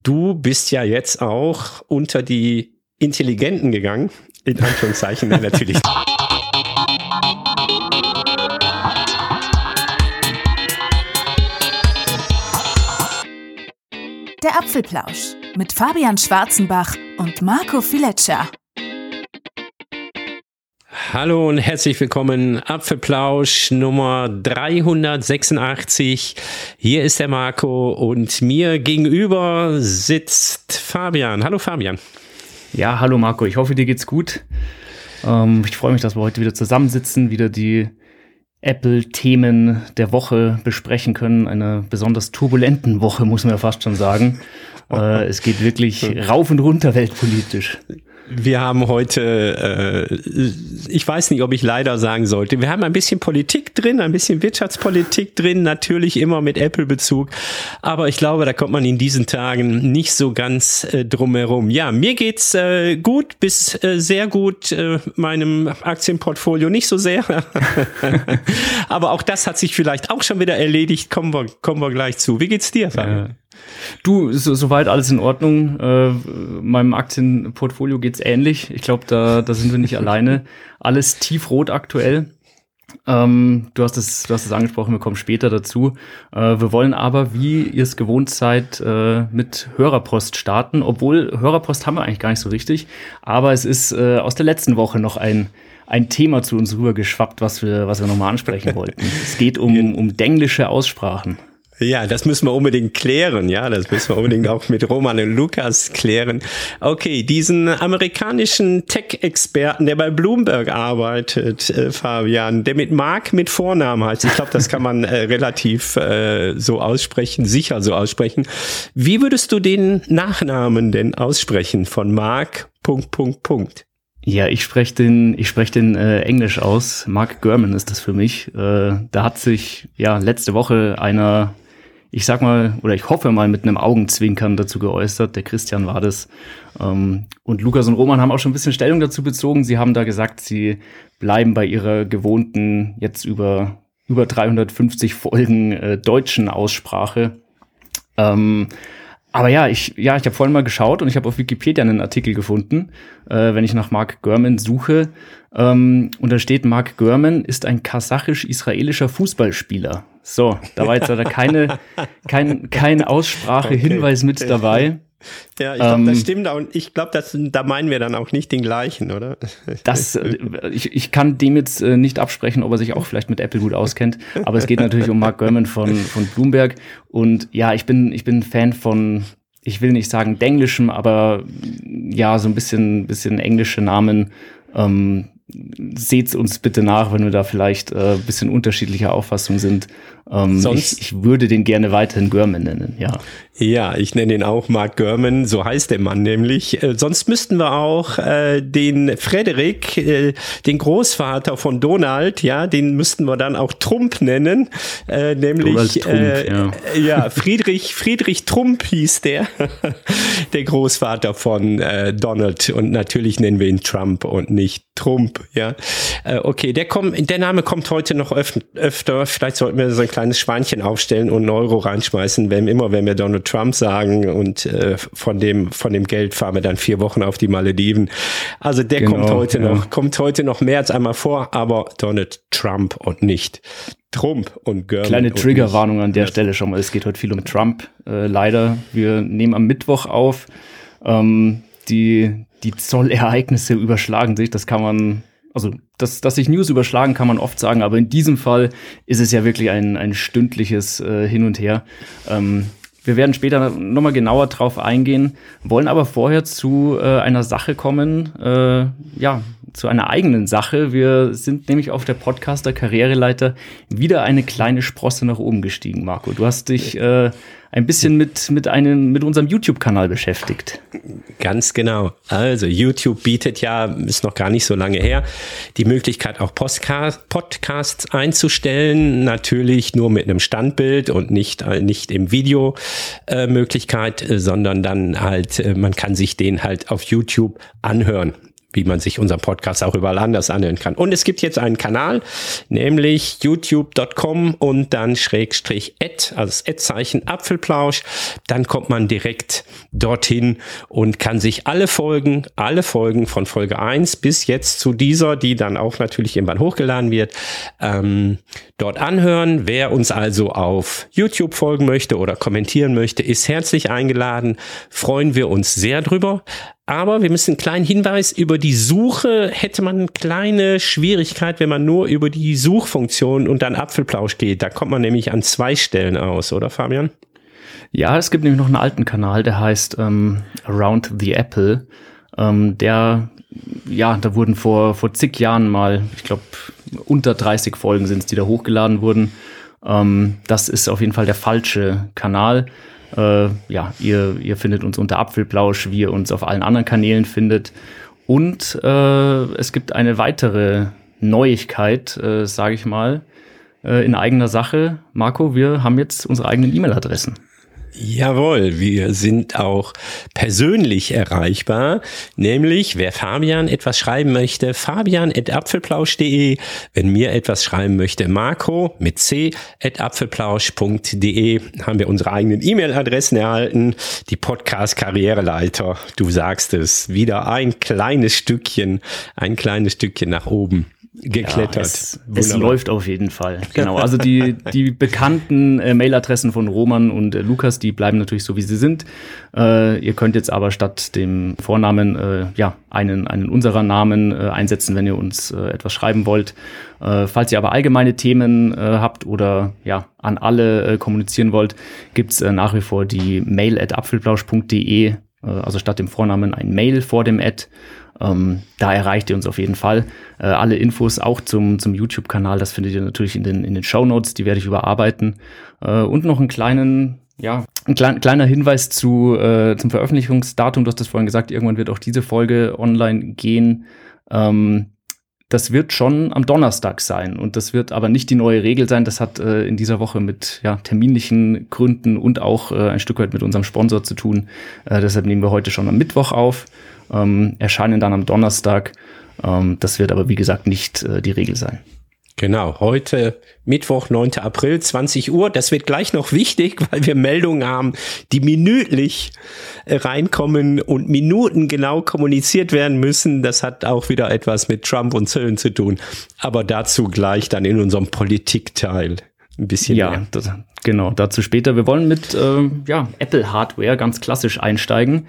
Du bist ja jetzt auch unter die Intelligenten gegangen, in Anführungszeichen, natürlich. Der Apfelplausch mit Fabian Schwarzenbach und Marco Fileccia. Hallo und herzlich willkommen, Apfelplausch Nummer 386. Hier ist der Marco und mir gegenüber sitzt Fabian. Hallo Fabian. Ja, hallo Marco, ich hoffe, dir geht's gut. Ich freue mich, dass wir heute wieder zusammensitzen, wieder die Apple-Themen der Woche besprechen können. Eine besonders turbulenten Woche, muss man ja fast schon sagen. Es geht wirklich rauf und runter weltpolitisch. Wir haben heute, ich weiß nicht, ob ich leider sagen sollte, wir haben ein bisschen Politik drin, ein bisschen Wirtschaftspolitik drin, natürlich immer mit Apple-Bezug, aber ich glaube, da kommt man in diesen Tagen nicht so ganz drum herum. Ja, mir geht's gut bis sehr gut, meinem Aktienportfolio nicht so sehr, aber auch das hat sich vielleicht auch schon wieder erledigt, kommen wir gleich zu. Wie geht's dir, Fabian? Du, soweit alles in Ordnung. Meinem Aktienportfolio geht's ähnlich. Ich glaube, da sind wir nicht alleine. Alles tiefrot aktuell. Du hast es angesprochen, wir kommen später dazu. Wir wollen aber, wie ihr es gewohnt seid, mit Hörerpost starten. Obwohl, Hörerpost haben wir eigentlich gar nicht so richtig. Aber es ist aus der letzten Woche noch ein Thema zu uns rübergeschwappt, was wir nochmal ansprechen wollten. Es geht um denglische Aussprachen. Ja, das müssen wir unbedingt klären, ja, das müssen wir unbedingt auch mit Roman und Lukas klären. Okay, diesen amerikanischen Tech-Experten, der bei Bloomberg arbeitet, Fabian, der mit Mark mit Vornamen heißt, ich glaube, das kann man relativ so aussprechen, sicher so aussprechen. Wie würdest du den Nachnamen denn aussprechen von Mark ... Ja, ich spreche den Englisch aus. Mark Gurman ist das für mich. Da hat sich letzte Woche einer, ich sag mal, oder ich hoffe mal mit einem Augenzwinkern dazu geäußert. Der Christian war das. Und Lukas und Roman haben auch schon ein bisschen Stellung dazu bezogen. Sie haben da gesagt, sie bleiben bei ihrer gewohnten, jetzt über 350 Folgen deutschen Aussprache. Aber ich habe vorhin mal geschaut und ich habe auf Wikipedia einen Artikel gefunden, wenn ich nach Mark Gurman suche. Und da steht, Mark Gurman ist ein kasachisch-israelischer Fußballspieler. So, da war jetzt leider kein Aussprache-Hinweis mit dabei. Ja, ich glaube, das stimmt. Und ich glaube, da meinen wir dann auch nicht den gleichen, oder? Ich kann dem jetzt nicht absprechen, ob er sich auch vielleicht mit Apple gut auskennt. Aber es geht natürlich um Mark Gurman von Bloomberg. Und ja, ich bin Fan von, ich will nicht sagen denglischem, aber ja, so ein bisschen englische Namen. Seht's uns bitte nach, wenn wir da vielleicht ein bisschen unterschiedlicher Auffassung sind. Ich würde den gerne weiterhin Gurman nennen, ja. Ja, ich nenne ihn auch Mark Gurman, so heißt der Mann nämlich. Sonst müssten wir auch den Frederik, den Großvater von Donald, ja, den müssten wir dann auch Trump nennen, nämlich Trump, Friedrich Trump hieß der Großvater von Donald, und natürlich nennen wir ihn Trump und nicht Trump, ja. Okay, der Name kommt heute noch öfter. Vielleicht sollten wir so ein kleines Schweinchen aufstellen und einen Euro reinschmeißen, wenn wir Donald Trump sagen, und von dem Geld fahren wir dann 4 Wochen auf die Malediven. Also der kommt heute noch mehr als einmal vor, aber Donald Trump und nicht Trump und Gurman. Kleine Triggerwarnung an der Stelle schon mal. Es geht heute viel um Trump. Leider, wir nehmen am Mittwoch auf. Die Zollereignisse überschlagen sich. Das kann man, also dass sich News überschlagen, kann man oft sagen, aber in diesem Fall ist es ja wirklich ein stündliches Hin und Her. Wir werden später nochmal genauer drauf eingehen, wollen aber vorher zu einer Sache kommen, zu einer eigenen Sache. Wir sind nämlich auf der Podcaster-Karriereleiter wieder eine kleine Sprosse nach oben gestiegen, Marco. Du hast dich ein bisschen mit unserem YouTube-Kanal beschäftigt. Ganz genau. Also YouTube bietet ja, ist noch gar nicht so lange her, die Möglichkeit auch Podcasts einzustellen. Natürlich nur mit einem Standbild und nicht im Video Möglichkeit, sondern dann halt, man kann sich den halt auf YouTube anhören. wie man sich unseren Podcast auch überall anders anhören kann. Und es gibt jetzt einen Kanal, nämlich youtube.com und dann /@, also das Ad-Zeichen Apfelplausch. Dann kommt man direkt dorthin und kann sich alle Folgen von Folge 1 bis jetzt zu dieser, die dann auch natürlich irgendwann hochgeladen wird, dort anhören. Wer uns also auf YouTube folgen möchte oder kommentieren möchte, ist herzlich eingeladen. Freuen wir uns sehr drüber. Aber wir müssen einen kleinen Hinweis: über die Suche hätte man eine kleine Schwierigkeit, wenn man nur über die Suchfunktion und dann Apfelplausch geht. Da kommt man nämlich an 2 Stellen aus, oder Fabian? Ja, es gibt nämlich noch einen alten Kanal, der heißt Around the Apple. Da wurden vor zig Jahren mal, ich glaube, unter 30 Folgen sind es, die da hochgeladen wurden. Das ist auf jeden Fall der falsche Kanal. Ihr findet uns unter Apfelplausch, wie ihr uns auf allen anderen Kanälen findet. Und es gibt eine weitere Neuigkeit, sage ich mal, in eigener Sache. Marco, wir haben jetzt unsere eigenen E-Mail-Adressen. Jawohl, wir sind auch persönlich erreichbar, nämlich wer Fabian etwas schreiben möchte, fabian@apfelplausch.de, wenn mir etwas schreiben möchte, Marco mit c@apfelplausch.de, haben wir unsere eigenen E-Mail-Adressen erhalten, die Podcast-Karriereleiter, du sagst es, wieder ein kleines Stückchen nach oben geklettert. Ja, es läuft auf jeden Fall. Genau, also die bekannten Mailadressen von Roman und Lukas, die bleiben natürlich so, wie sie sind. Ihr könnt jetzt aber statt dem Vornamen einen unserer Namen einsetzen, wenn ihr uns etwas schreiben wollt. Falls ihr aber allgemeine Themen habt oder an alle kommunizieren wollt, gibt's nach wie vor die mail@apfelplausch.de, also statt dem Vornamen ein Mail vor dem Ad. Da erreicht ihr uns auf jeden Fall. Alle Infos auch zum YouTube-Kanal, das findet ihr natürlich in den Shownotes, die werde ich überarbeiten. Und noch einen kleiner Hinweis zum Veröffentlichungsdatum. Du hast das vorhin gesagt, irgendwann wird auch diese Folge online gehen. Das wird schon am Donnerstag sein und das wird aber nicht die neue Regel sein. Das hat in dieser Woche mit terminlichen Gründen und auch ein Stück weit mit unserem Sponsor zu tun. Deshalb nehmen wir heute schon am Mittwoch auf, erscheinen dann am Donnerstag. Das wird aber, wie gesagt, nicht die Regel sein. Genau, heute Mittwoch, 9. April, 20 Uhr. Das wird gleich noch wichtig, weil wir Meldungen haben, die minütlich reinkommen und minutengenau kommuniziert werden müssen. Das hat auch wieder etwas mit Trump und Zöllen zu tun. Aber dazu gleich dann in unserem Politikteil ein bisschen mehr. Genau, dazu später. Wir wollen mit Apple-Hardware ganz klassisch einsteigen.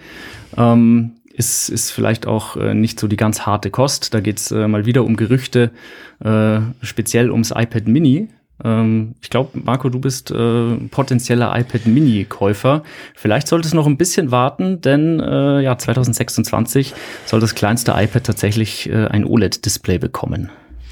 Ist vielleicht auch nicht so die ganz harte Kost. Da geht's mal wieder um Gerüchte, speziell ums iPad Mini. Ich glaube, Marco, du bist potenzieller iPad Mini-Käufer. Vielleicht sollte es noch ein bisschen warten, denn 2026 soll das kleinste iPad tatsächlich ein OLED-Display bekommen.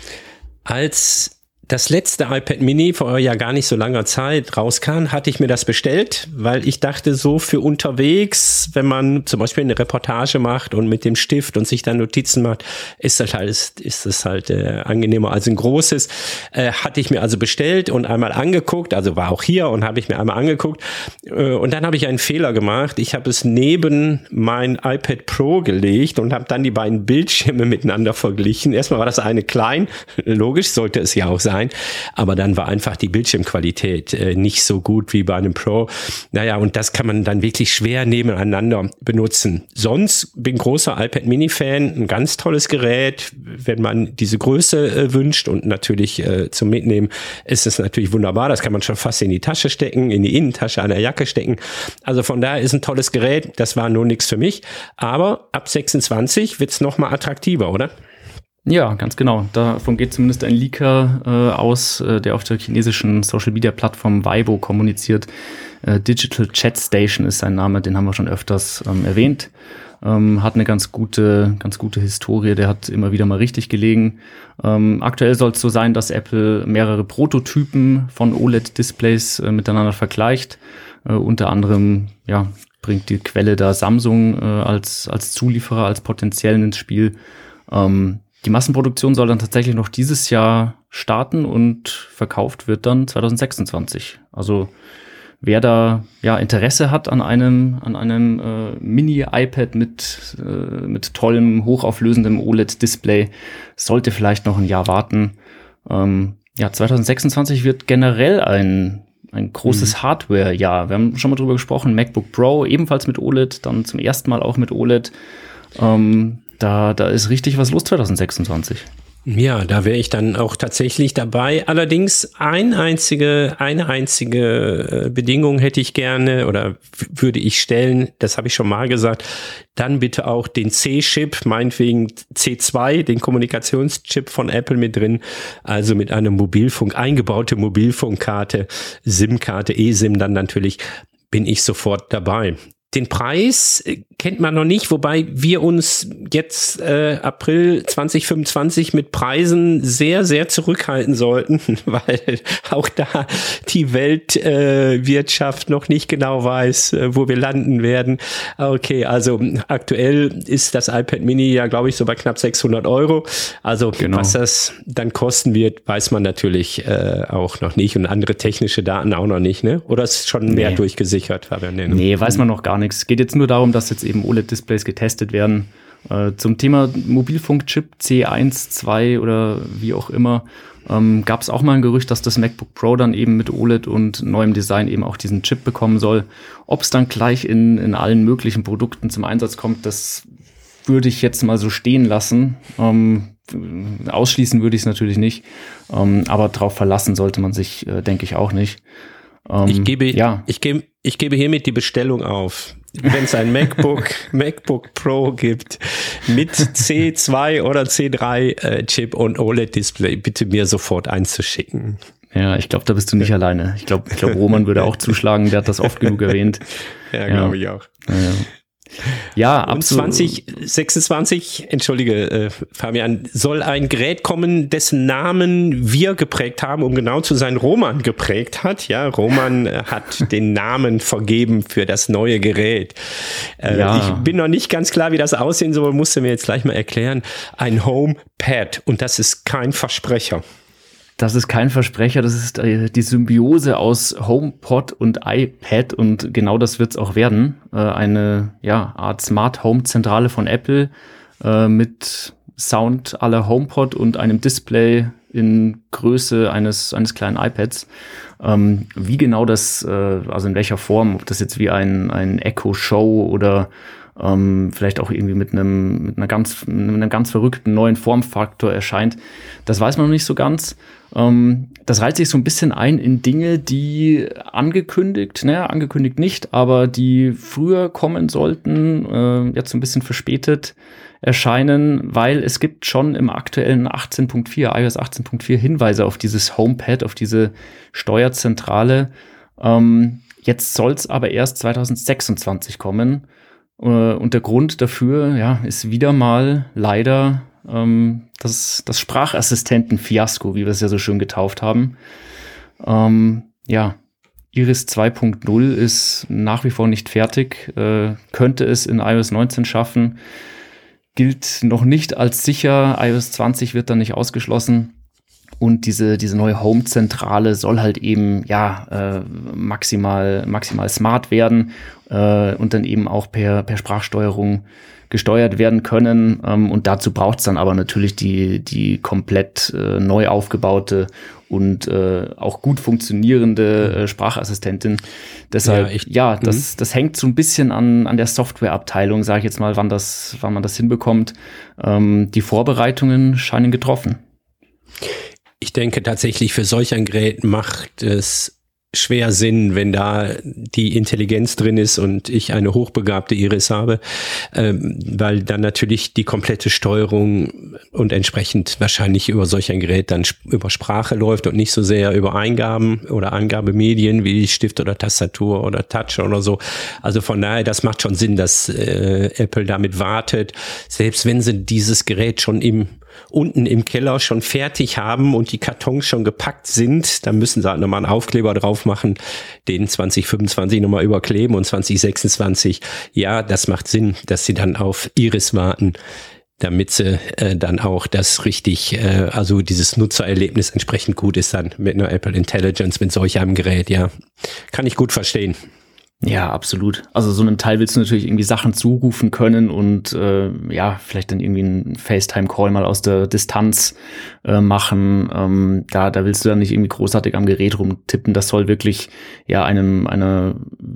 Als das letzte iPad Mini vor ja gar nicht so langer Zeit rauskam, hatte ich mir das bestellt, weil ich dachte, so für unterwegs, wenn man zum Beispiel eine Reportage macht und mit dem Stift und sich dann Notizen macht, ist das halt angenehmer als ein großes. Hatte ich mir also bestellt und einmal angeguckt, also war auch hier und habe ich mir einmal angeguckt und dann habe ich einen Fehler gemacht. Ich habe es neben mein iPad Pro gelegt und habe dann die beiden Bildschirme miteinander verglichen. Erstmal war das eine klein, logisch, sollte es ja auch sein. Aber dann war einfach die Bildschirmqualität nicht so gut wie bei einem Pro. Naja, und das kann man dann wirklich schwer nebeneinander benutzen. Sonst bin großer iPad Mini-Fan, ein ganz tolles Gerät, wenn man diese Größe wünscht und natürlich zum Mitnehmen ist es natürlich wunderbar. Das kann man schon fast in die Tasche stecken, in die Innentasche einer Jacke stecken. Also von daher ist ein tolles Gerät. Das war nur nichts für mich. Aber ab 26 wird es nochmal attraktiver, oder? Ja, ganz genau. Davon geht zumindest ein Leaker aus, der auf der chinesischen Social-Media-Plattform Weibo kommuniziert. Digital Chat Station ist sein Name, den haben wir schon öfters erwähnt. Hat eine ganz gute Historie, der hat immer wieder mal richtig gelegen. Aktuell soll es so sein, dass Apple mehrere Prototypen von OLED-Displays miteinander vergleicht. Unter anderem bringt die Quelle da Samsung als Zulieferer, als potenziellen ins Spiel. Die Massenproduktion soll dann tatsächlich noch dieses Jahr starten und verkauft wird dann 2026. Also wer da ja Interesse hat an einem Mini-iPad mit tollem, hochauflösendem OLED-Display, sollte vielleicht noch ein Jahr warten. 2026 wird generell ein großes Hardware-Jahr. Wir haben schon mal drüber gesprochen, MacBook Pro ebenfalls mit OLED, dann zum ersten Mal auch mit OLED. Da ist richtig was los 2026. Ja, da wäre ich dann auch tatsächlich dabei. Allerdings eine einzige Bedingung hätte ich gerne oder würde ich stellen, das habe ich schon mal gesagt, dann bitte auch den C-Chip, meinetwegen C2, den Kommunikationschip von Apple mit drin, also mit einer eingebaute Mobilfunkkarte, SIM-Karte, eSIM dann natürlich, bin ich sofort dabei. Den Preis kennt man noch nicht, wobei wir uns jetzt April 2025 mit Preisen sehr, sehr zurückhalten sollten, weil auch da die Weltwirtschaft noch nicht genau weiß, wo wir landen werden. Okay, also aktuell ist das iPad Mini ja, glaube ich, so bei knapp 600 €. Also was das dann kosten wird, weiß man natürlich auch noch nicht und andere technische Daten auch noch nicht, ne? Oder ist schon mehr durchgesichert, Fabian? Nee, weiß man noch gar nicht. Es geht jetzt nur darum, dass jetzt eben OLED-Displays getestet werden. Zum Thema Mobilfunkchip C1, 2 oder wie auch immer, gab es auch mal ein Gerücht, dass das MacBook Pro dann eben mit OLED und neuem Design eben auch diesen Chip bekommen soll. Ob es dann gleich in allen möglichen Produkten zum Einsatz kommt, das würde ich jetzt mal so stehen lassen. Ausschließen würde ich es natürlich nicht, aber drauf verlassen sollte man sich, denke ich, auch nicht. Ich gebe hiermit die Bestellung auf. Wenn es ein MacBook Pro gibt mit C2 oder C3 Chip und OLED-Display, bitte mir sofort einzuschicken. Ja, ich glaube, da bist du nicht alleine. Ich glaube, Roman würde auch zuschlagen, der hat das oft genug erwähnt. Ja, glaube ich auch. Ja, und 2026, entschuldige Fabian, soll ein Gerät kommen, dessen Namen wir geprägt haben, um genau zu sein, Roman geprägt hat. Ja, Roman hat den Namen vergeben für das neue Gerät. Ich bin noch nicht ganz klar, wie das aussehen soll, musste mir jetzt gleich mal erklären. Ein HomePad und das ist kein Versprecher. Das ist kein Versprecher, das ist die Symbiose aus HomePod und iPad und genau das wird es auch werden. Eine Art Smart Home Zentrale von Apple mit Sound à la HomePod und einem Display in Größe eines kleinen iPads. Wie genau das, also in welcher Form, ob das jetzt wie ein Echo Show oder vielleicht auch irgendwie mit einem ganz verrückten neuen Formfaktor erscheint, das weiß man noch nicht so ganz. Das reiht sich so ein bisschen ein in Dinge, die angekündigt nicht, aber die früher kommen sollten, jetzt so ein bisschen verspätet erscheinen, weil es gibt schon im aktuellen iOS 18.4 Hinweise auf dieses HomePad, auf diese Steuerzentrale. Jetzt soll es aber erst 2026 kommen. Und der Grund dafür, ist wieder mal leider das Sprachassistenten-Fiasko, wie wir es ja so schön getauft haben. Iris 2.0 ist nach wie vor nicht fertig, könnte es in iOS 19 schaffen, gilt noch nicht als sicher, iOS 20 wird dann nicht ausgeschlossen. Und diese neue Home-Zentrale soll halt eben maximal smart werden und dann eben auch per Sprachsteuerung gesteuert werden können. Und dazu braucht es dann aber natürlich die komplett neu aufgebaute und auch gut funktionierende Sprachassistentin. Deshalb, das hängt so ein bisschen an der Softwareabteilung, sage ich jetzt mal, wann man das hinbekommt. Die Vorbereitungen scheinen getroffen. Ich denke tatsächlich, für solch ein Gerät macht es schwer Sinn, wenn da die Intelligenz drin ist und ich eine hochbegabte Iris habe, weil dann natürlich die komplette Steuerung und entsprechend wahrscheinlich über solch ein Gerät dann über Sprache läuft und nicht so sehr über Eingaben oder Angabemedien wie Stift oder Tastatur oder Touch oder so. Also von daher, das macht schon Sinn, dass Apple damit wartet, selbst wenn sie dieses Gerät schon unten im Keller schon fertig haben und die Kartons schon gepackt sind, dann müssen sie halt nochmal einen Aufkleber drauf machen, den 2025 nochmal überkleben und 2026, ja, das macht Sinn, dass sie dann auf Iris warten. damit sie dann auch das richtig, also dieses Nutzererlebnis entsprechend gut ist dann mit einer Apple Intelligence, mit solch einem Gerät, ja. Kann ich gut verstehen. Ja, absolut. Also so einem Teil willst du natürlich irgendwie Sachen zurufen können und vielleicht dann irgendwie einen FaceTime-Call mal aus der Distanz machen. Da willst du dann nicht irgendwie großartig am Gerät rumtippen. Das soll wirklich einer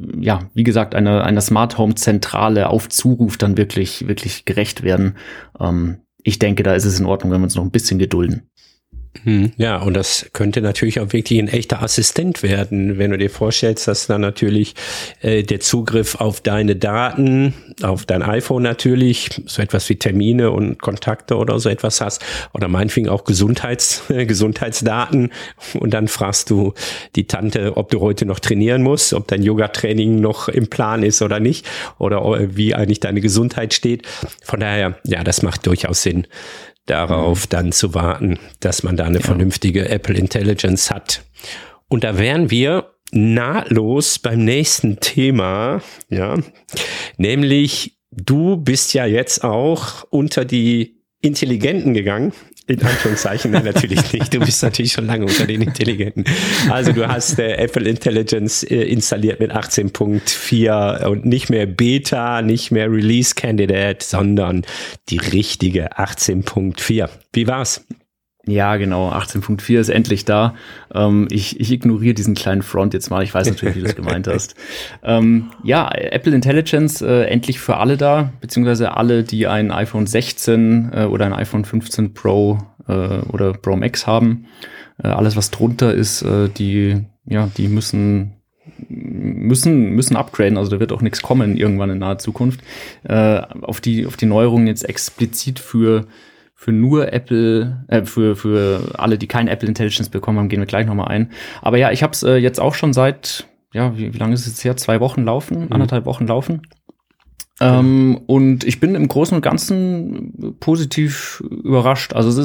Smart Home Zentrale auf Zuruf dann wirklich gerecht werden. Ich denke, da ist es in Ordnung, wenn wir uns noch ein bisschen gedulden. Ja, und das könnte natürlich auch wirklich ein echter Assistent werden, wenn du dir vorstellst, dass dann natürlich der Zugriff auf deine Daten, auf dein iPhone natürlich, so etwas wie Termine und Kontakte oder so etwas hast, oder meinetwegen auch Gesundheitsdaten, und dann fragst du die Tante, ob du heute noch trainieren musst, ob dein Yoga-Training noch im Plan ist oder nicht, oder wie eigentlich deine Gesundheit steht. Von daher, ja, das macht durchaus Sinn, darauf dann zu warten, dass man da eine vernünftige Apple Intelligence hat. Und da wären wir nahtlos beim nächsten Thema, ja, nämlich du bist ja jetzt auch unter die Intelligenten gegangen. In Anführungszeichen, nein, natürlich nicht. Du bist natürlich schon lange unter den Intelligenten. Also du hast Apple Intelligence installiert mit 18.4 und nicht mehr Beta, nicht mehr Release Candidate, sondern die richtige 18.4. Wie war's? Ja, genau. 18.4 ist endlich da. Ich ignoriere diesen kleinen Front jetzt mal. Ich weiß natürlich, wie du es gemeint hast. Apple Intelligence endlich für alle da, beziehungsweise alle, die ein iPhone 16 oder ein iPhone 15 Pro oder Pro Max haben. Alles, was drunter ist, die müssen upgraden. Also da wird auch nichts kommen irgendwann in naher Zukunft. Auf die Neuerungen jetzt explizit für nur Apple, für alle, die kein Apple Intelligence bekommen haben, gehen wir gleich nochmal ein. Aber ja, ich habe es jetzt auch schon seit, wie lange ist es jetzt her? 2 Wochen laufen, 1,5 Wochen laufen. Und ich bin im Großen und Ganzen positiv überrascht. Also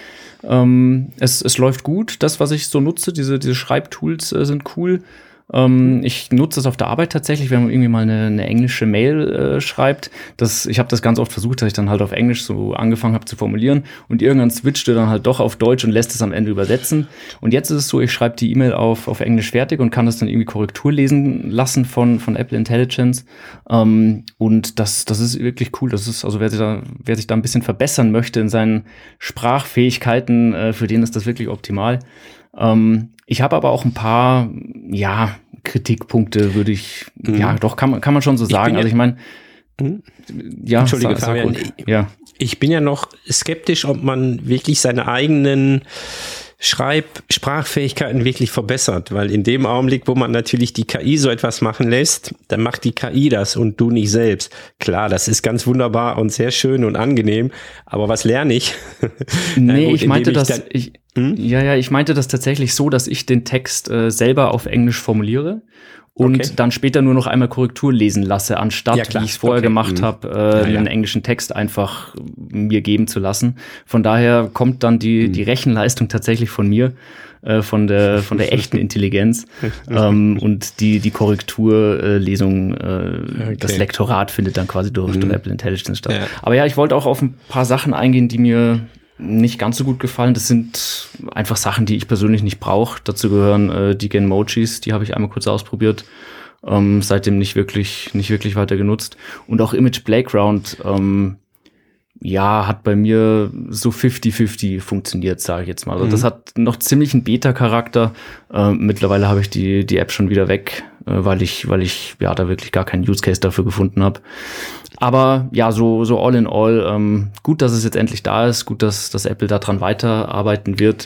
es läuft gut. Das, was ich so nutze, diese Schreibtools sind cool. Ich nutze das auf der Arbeit tatsächlich, wenn man irgendwie mal eine englische Mail schreibt. Ich habe das ganz oft versucht, dass ich dann halt auf Englisch so angefangen habe zu formulieren und irgendwann switchte dann halt doch auf Deutsch und lässt es am Ende übersetzen. Und jetzt ist es so, ich schreibe die E-Mail auf Englisch fertig und kann das dann irgendwie Korrektur lesen lassen von Apple Intelligence. Und das ist wirklich cool. Das ist, also wer sich da ein bisschen verbessern möchte in seinen Sprachfähigkeiten, für den ist das wirklich optimal. Ich habe aber auch ein paar, Kritikpunkte kann man schon so sagen. Also ich meine, Entschuldige, Fabian. Ich bin ja noch skeptisch, ob man wirklich seine eigenen Sprachfähigkeiten wirklich verbessert, weil in dem Augenblick, wo man natürlich die KI so etwas machen lässt, dann macht die KI das und du nicht selbst. Klar, das ist ganz wunderbar und sehr schön und angenehm, aber was lerne ich? Ich meinte das tatsächlich so, dass ich den Text selber auf Englisch formuliere und dann später nur noch einmal Korrektur lesen lasse, anstatt, wie ich es vorher gemacht habe, einen englischen Text einfach mir geben zu lassen. Von daher kommt dann die Rechenleistung tatsächlich von mir, von der echten Intelligenz und die Korrekturlesung, das Lektorat findet dann quasi durch Apple Intelligence statt. Ja. Aber ja, ich wollte auch auf ein paar Sachen eingehen, die mir nicht ganz so gut gefallen. Das sind einfach Sachen, die ich persönlich nicht brauche. Dazu gehören die Genmojis, die habe ich einmal kurz ausprobiert. Seitdem nicht wirklich weiter genutzt. Und auch Image Playground, hat bei mir so 50-50 funktioniert, sage ich jetzt mal. Also das hat noch ziemlich einen Beta-Charakter. Mittlerweile habe ich die App schon wieder weg, weil ich da wirklich gar keinen Use Case dafür gefunden habe. Aber ja, so all in all, gut, dass es jetzt endlich da ist, gut, dass Apple daran weiterarbeiten wird.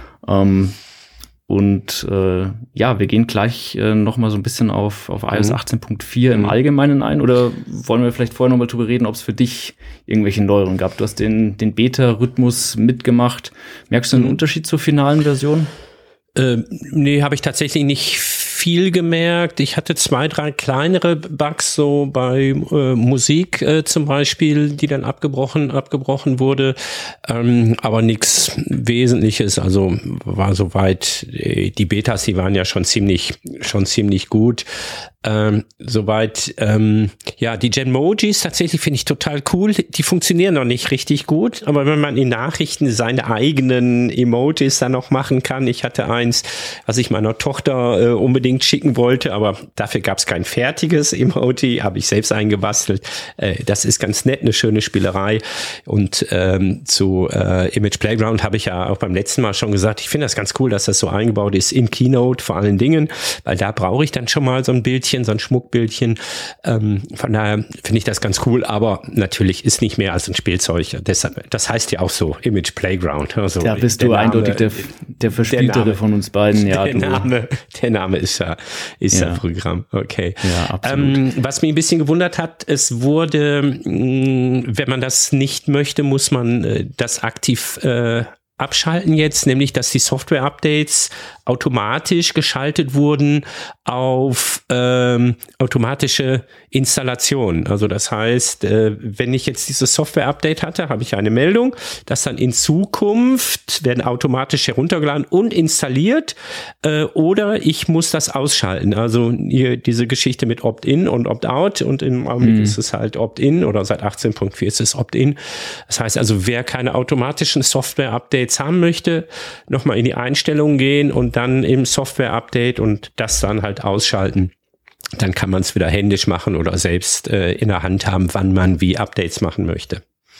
Wir gehen gleich noch mal so ein bisschen auf iOS 18.4 im Allgemeinen ein. Oder wollen wir vielleicht vorher noch mal drüber reden, ob es für dich irgendwelche Neuerungen gab? Du hast den Beta-Rhythmus mitgemacht. Merkst du einen Unterschied zur finalen Version? Nee, habe ich tatsächlich nicht viel gemerkt. Ich hatte 2, 3 kleinere Bugs, so bei Musik zum Beispiel, die dann abgebrochen wurde, aber nichts Wesentliches. Also war soweit, die Betas, die waren ja schon ziemlich gut. Soweit, die Genmojis tatsächlich finde ich total cool. Die funktionieren noch nicht richtig gut, aber wenn man in Nachrichten seine eigenen Emojis dann noch machen kann. Ich hatte eins, was ich meiner Tochter unbedingt schicken wollte, aber dafür gab es kein fertiges Emoji, habe ich selbst eingebastelt. Das ist ganz nett, eine schöne Spielerei. Und zu Image Playground habe ich ja auch beim letzten Mal schon gesagt, ich finde das ganz cool, dass das so eingebaut ist in Keynote vor allen Dingen, weil da brauche ich dann schon mal so ein Bildchen, so ein Schmuckbildchen. Von daher finde ich das ganz cool, aber natürlich ist nicht mehr als ein Spielzeug. Deshalb, das heißt ja auch so Image Playground. Also da bist du eindeutig der Verspieltere von uns beiden. Ja, der Name ist ja Programm. Okay. Ja, absolut. Was mich ein bisschen gewundert hat, es wurde, wenn man das nicht möchte, muss man das aktiv abschalten jetzt, nämlich dass die Software-Updates automatisch geschaltet wurden auf automatische Installation. Also das heißt, wenn ich jetzt dieses Software-Update hatte, habe ich eine Meldung, dass dann in Zukunft werden automatisch heruntergeladen und installiert oder ich muss das ausschalten. Also hier diese Geschichte mit Opt-in und Opt-out und im Augenblick ist es halt Opt-in oder seit 18.4 ist es Opt-in. Das heißt also, wer keine automatischen Software-Updates haben möchte, nochmal in die Einstellungen gehen und dann im Software-Update und das dann halt ausschalten. Dann kann man es wieder händisch machen oder selbst in der Hand haben, wann man wie Updates machen möchte.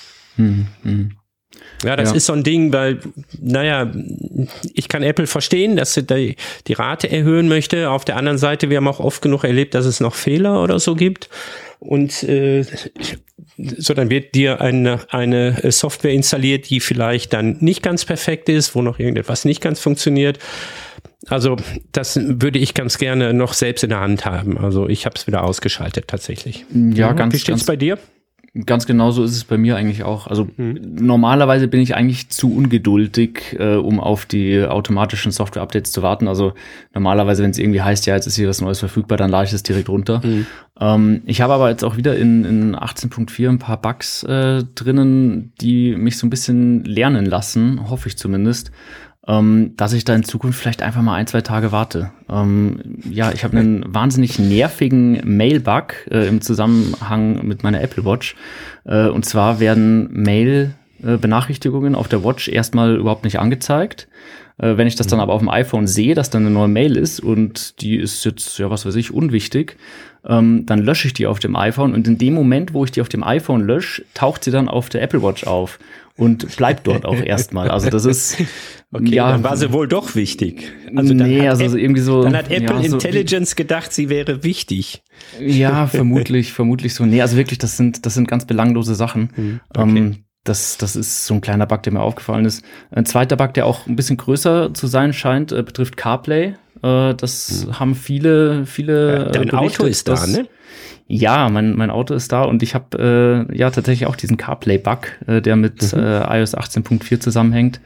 Ja, das ist so ein Ding, weil, ich kann Apple verstehen, dass sie die Rate erhöhen möchte. Auf der anderen Seite, wir haben auch oft genug erlebt, dass es noch Fehler oder so gibt. Und so dann wird dir eine Software installiert, die vielleicht dann nicht ganz perfekt ist, wo noch irgendetwas nicht ganz funktioniert. Also das würde ich ganz gerne noch selbst in der Hand haben. Also ich habe es wieder ausgeschaltet tatsächlich. Ja, Wie steht's bei dir? Ganz genau so ist es bei mir eigentlich auch. Also normalerweise bin ich eigentlich zu ungeduldig, um auf die automatischen Software-Updates zu warten. Also normalerweise, wenn es irgendwie heißt, ja, jetzt ist hier was Neues verfügbar, dann lade ich es direkt runter. Ich habe aber jetzt auch wieder in 18.4 ein paar Bugs drinnen, die mich so ein bisschen lernen lassen, hoffe ich zumindest. Dass ich da in Zukunft vielleicht einfach mal 1-2 Tage warte. Ich habe einen wahnsinnig nervigen Mail-Bug im Zusammenhang mit meiner Apple Watch. Und zwar werden Mail-Benachrichtigungen auf der Watch erstmal überhaupt nicht angezeigt. Wenn ich das dann aber auf dem iPhone sehe, dass dann eine neue Mail ist und die ist jetzt, unwichtig, dann lösche ich die auf dem iPhone und in dem Moment, wo ich die auf dem iPhone lösche, taucht sie dann auf der Apple Watch auf und bleibt dort auch erstmal. Also das ist okay, dann war sie wohl doch wichtig. Irgendwie so. Dann hat Apple Intelligence gedacht, sie wäre wichtig. Ja, vermutlich so. Nee, also wirklich, das sind ganz belanglose Sachen. Okay. Das ist so ein kleiner Bug, der mir aufgefallen ist. Ein zweiter Bug, der auch ein bisschen größer zu sein scheint, betrifft CarPlay. Das haben viele dein Auto ist da, ne? Ja, mein Auto ist da und ich habe tatsächlich auch diesen CarPlay-Bug, der mit iOS 18.4 zusammenhängt.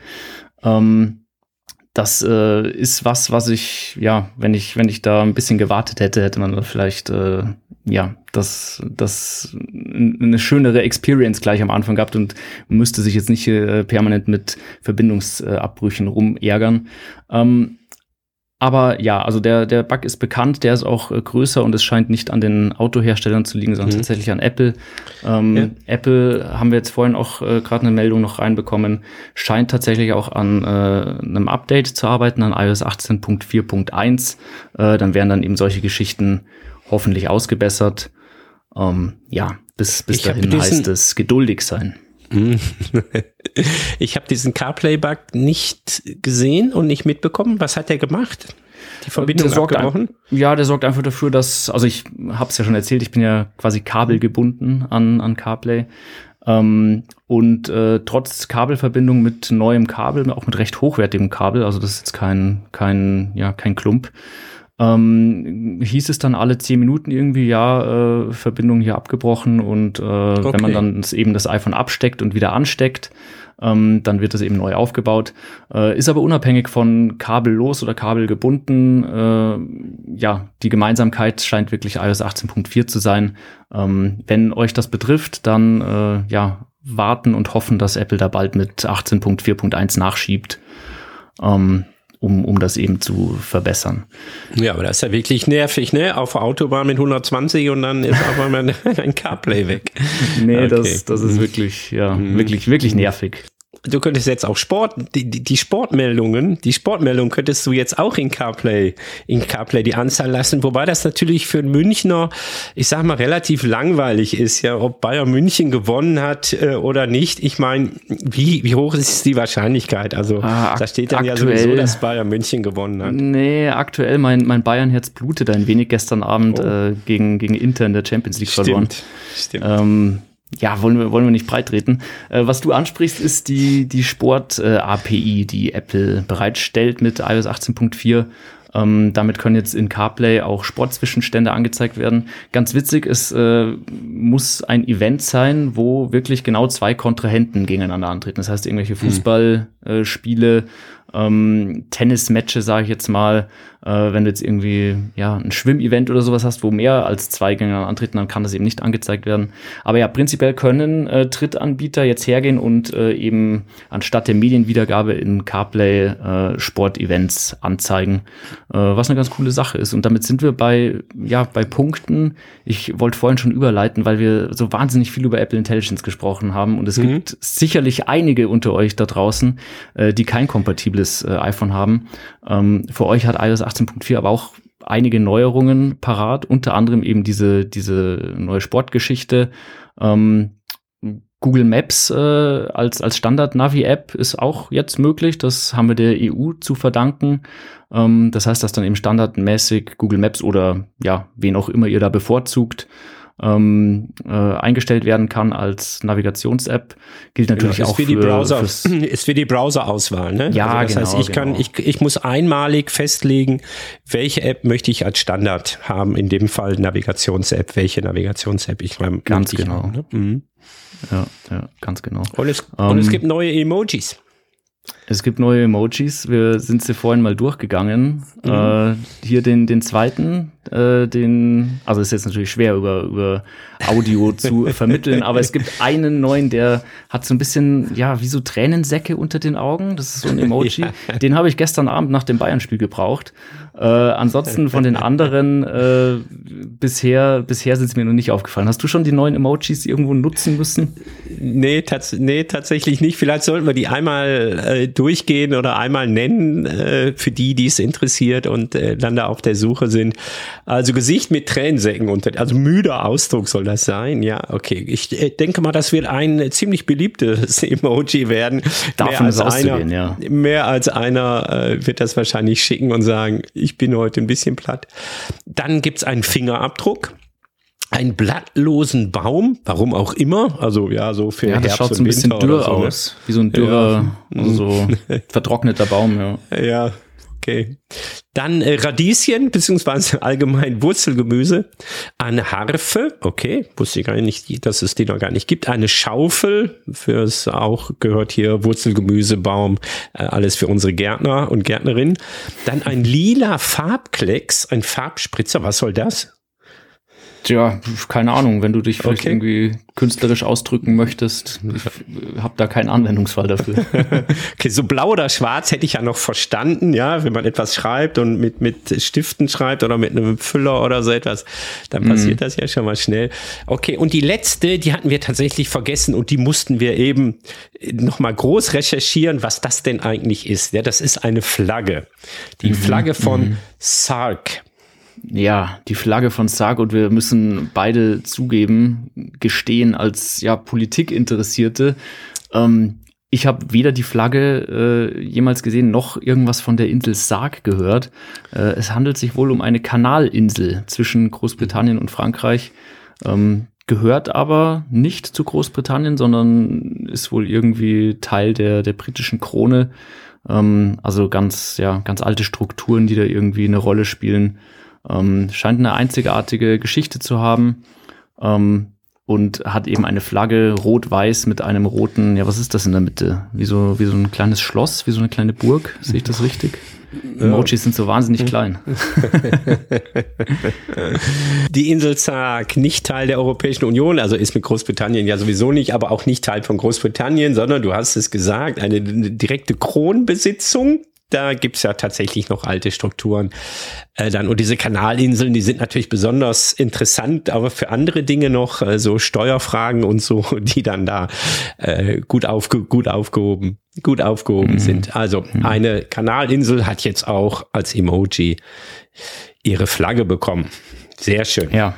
Das ist was ich, wenn ich da ein bisschen gewartet hätte man da vielleicht das eine schönere Experience gleich am Anfang gehabt und müsste sich jetzt nicht permanent mit Verbindungsabbrüchen rumärgern. Aber ja, also der Bug ist bekannt, der ist auch größer und es scheint nicht an den Autoherstellern zu liegen, sondern tatsächlich an Apple. Apple, haben wir jetzt vorhin auch gerade eine Meldung noch reinbekommen, scheint tatsächlich auch an einem Update zu arbeiten, an iOS 18.4.1. Dann werden dann eben solche Geschichten hoffentlich ausgebessert. Bis dahin heißt es geduldig sein. Ich habe diesen CarPlay-Bug nicht gesehen und nicht mitbekommen. Was hat der gemacht? Die Verbindung abgebrochen? Der sorgt einfach dafür, dass, also ich habe es ja schon erzählt, ich bin ja quasi kabelgebunden an CarPlay. Und trotz Kabelverbindung mit neuem Kabel, auch mit recht hochwertigem Kabel, also das ist jetzt kein Klump, hieß es dann alle 10 Minuten irgendwie, Verbindung hier abgebrochen und wenn man dann eben das iPhone absteckt und wieder ansteckt, dann wird das eben neu aufgebaut. Ist aber unabhängig von kabellos oder kabelgebunden. Die Gemeinsamkeit scheint wirklich iOS 18.4 zu sein. Wenn euch das betrifft, dann warten und hoffen, dass Apple da bald mit 18.4.1 nachschiebt. um das eben zu verbessern. Ja, aber das ist ja wirklich nervig, ne? Auf der Autobahn mit 120 und dann ist auf einmal ein CarPlay weg. Nee, okay. Das ist wirklich, wirklich nervig. Du könntest jetzt auch die Sportmeldungen könntest du jetzt auch in CarPlay die Anzahl lassen, wobei das natürlich für einen Münchner, ich sag mal, relativ langweilig ist, ja, ob Bayern München gewonnen hat oder nicht. Ich meine, wie hoch ist die Wahrscheinlichkeit? Also, da steht dann aktuell, ja sowieso, dass Bayern München gewonnen hat. Nee, aktuell, mein Bayern-Herz blutet ein wenig gestern Abend gegen Inter in der Champions League verloren. Stimmt. Ja, wollen wir nicht breit treten. Was du ansprichst, ist die Sport-API, die Apple bereitstellt mit iOS 18.4. Damit können jetzt in CarPlay auch Sportzwischenstände angezeigt werden. Ganz witzig, es muss ein Event sein, wo wirklich genau 2 Kontrahenten gegeneinander antreten. Das heißt, irgendwelche Fußballspiele, Tennismatches, sage ich jetzt mal. Wenn du jetzt irgendwie ein Schwimmevent oder sowas hast, wo mehr als 2 gegeneinander antreten, dann kann das eben nicht angezeigt werden. Aber ja, prinzipiell können Drittanbieter jetzt hergehen und eben anstatt der Medienwiedergabe in CarPlay Sportevents anzeigen, was eine ganz coole Sache ist. Und damit sind wir bei Punkten. Ich wollte vorhin schon überleiten, weil wir so wahnsinnig viel über Apple Intelligence gesprochen haben. Und es gibt sicherlich einige unter euch da draußen, die kein kompatibles iPhone haben. Für euch hat iOS 18.4 aber auch einige Neuerungen parat, unter anderem eben diese neue Sportgeschichte. Google Maps als Standard-Navi-App ist auch jetzt möglich. Das haben wir der EU zu verdanken. Das heißt, dass dann eben standardmäßig Google Maps oder wen auch immer ihr da bevorzugt, eingestellt werden kann als Navigations-App. Gilt natürlich auch für die Browser. Ist für die Browser-Auswahl, ne? Ja, also das heißt, ich muss einmalig festlegen, welche App möchte ich als Standard haben. In dem Fall Navigations-App, welche Navigations-App ich beim ganz genau. Habe, ne? Ja, ganz genau. Und es gibt neue Emojis. Es gibt neue Emojis. Wir sind sie vorhin mal durchgegangen. Hier den zweiten, also ist jetzt natürlich schwer über Audio zu vermitteln, aber es gibt einen neuen, der hat so ein bisschen, wie so Tränensäcke unter den Augen. Das ist so ein Emoji. Ja. Den habe ich gestern Abend nach dem Bayern-Spiel gebraucht. Ansonsten von den anderen bisher sind es mir noch nicht aufgefallen. Hast du schon die neuen Emojis irgendwo nutzen müssen? Nee, tatsächlich nicht. Vielleicht sollten wir die einmal durchgehen oder einmal nennen für die es interessiert und dann da auf der Suche sind. Also Gesicht mit Tränensäcken also müder Ausdruck soll das sein. Ja, okay. Ich denke mal, das wird ein ziemlich beliebtes Emoji werden. Mehr als einer wird das wahrscheinlich schicken und sagen, ich bin heute ein bisschen platt. Dann gibt's einen Fingerabdruck. Einen blattlosen Baum, warum auch immer, also so für Herbst das schaut so ein bisschen dürr aus, wie so ein dürrer, so vertrockneter Baum, Ja, okay. Dann Radieschen, beziehungsweise allgemein Wurzelgemüse. Eine Harfe, okay, wusste ich gar nicht, dass es die noch gar nicht gibt. Eine Schaufel, fürs auch gehört hier Wurzelgemüse, Baum, alles für unsere Gärtner und Gärtnerinnen. Dann ein lila Farbklecks, ein Farbspritzer, was soll das? Tja, keine Ahnung, wenn du dich vielleicht irgendwie künstlerisch ausdrücken möchtest. Ich habe da keinen Anwendungsfall dafür. Okay, so blau oder schwarz hätte ich ja noch verstanden, wenn man etwas schreibt und mit Stiften schreibt oder mit einem Füller oder so etwas, dann passiert das ja schon mal schnell. Okay, und die letzte, die hatten wir tatsächlich vergessen und die mussten wir eben nochmal groß recherchieren, was das denn eigentlich ist. Ja, das ist eine Flagge. Die Flagge von SARK. Ja, die Flagge von SARK, und wir müssen beide gestehen als Politikinteressierte. Ich habe weder die Flagge jemals gesehen, noch irgendwas von der Insel SARK gehört. Es handelt sich wohl um eine Kanalinsel zwischen Großbritannien und Frankreich. Gehört aber nicht zu Großbritannien, sondern ist wohl irgendwie Teil der britischen Krone. Also ganz alte Strukturen, die da irgendwie eine Rolle spielen. Scheint eine einzigartige Geschichte zu haben und hat eben eine Flagge rot-weiß mit einem roten, was ist das in der Mitte? Wie so ein kleines Schloss, wie so eine kleine Burg, sehe ich das richtig? Emojis sind so wahnsinnig klein. Die Insel SARK, nicht Teil der Europäischen Union, also ist mit Großbritannien ja sowieso nicht, aber auch nicht Teil von Großbritannien, sondern du hast es gesagt, eine direkte Kronbesitzung. Da gibt's ja tatsächlich noch alte Strukturen. Und diese Kanalinseln, die sind natürlich besonders interessant, aber für andere Dinge noch, so Steuerfragen und so, die dann da gut aufgehoben sind. Also eine Kanalinsel hat jetzt auch als Emoji ihre Flagge bekommen. Sehr schön. Ja.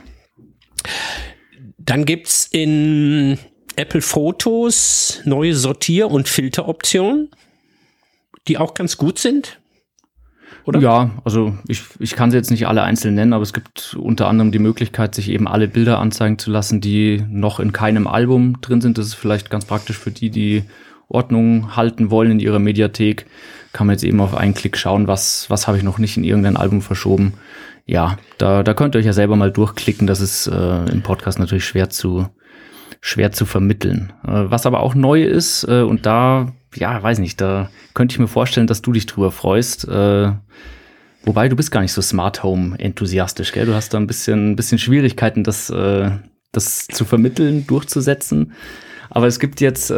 Dann gibt's in Apple Fotos neue Sortier- und Filteroptionen, die auch ganz gut sind, oder? Ja, also ich kann sie jetzt nicht alle einzeln nennen, aber es gibt unter anderem die Möglichkeit, sich eben alle Bilder anzeigen zu lassen, die noch in keinem Album drin sind. Das ist vielleicht ganz praktisch für die Ordnung halten wollen in ihrer Mediathek. Kann man jetzt eben auf einen Klick schauen, was habe ich noch nicht in irgendein Album verschoben. Ja, da könnt ihr euch ja selber mal durchklicken. Das ist im Podcast natürlich schwer zu vermitteln. Was aber auch neu ist, und da, ja, weiß nicht, da könnte ich mir vorstellen, dass du dich drüber freust. Wobei, du bist gar nicht so Smart Home enthusiastisch, gell? Du hast da ein bisschen Schwierigkeiten, das zu vermitteln, durchzusetzen. Aber es gibt jetzt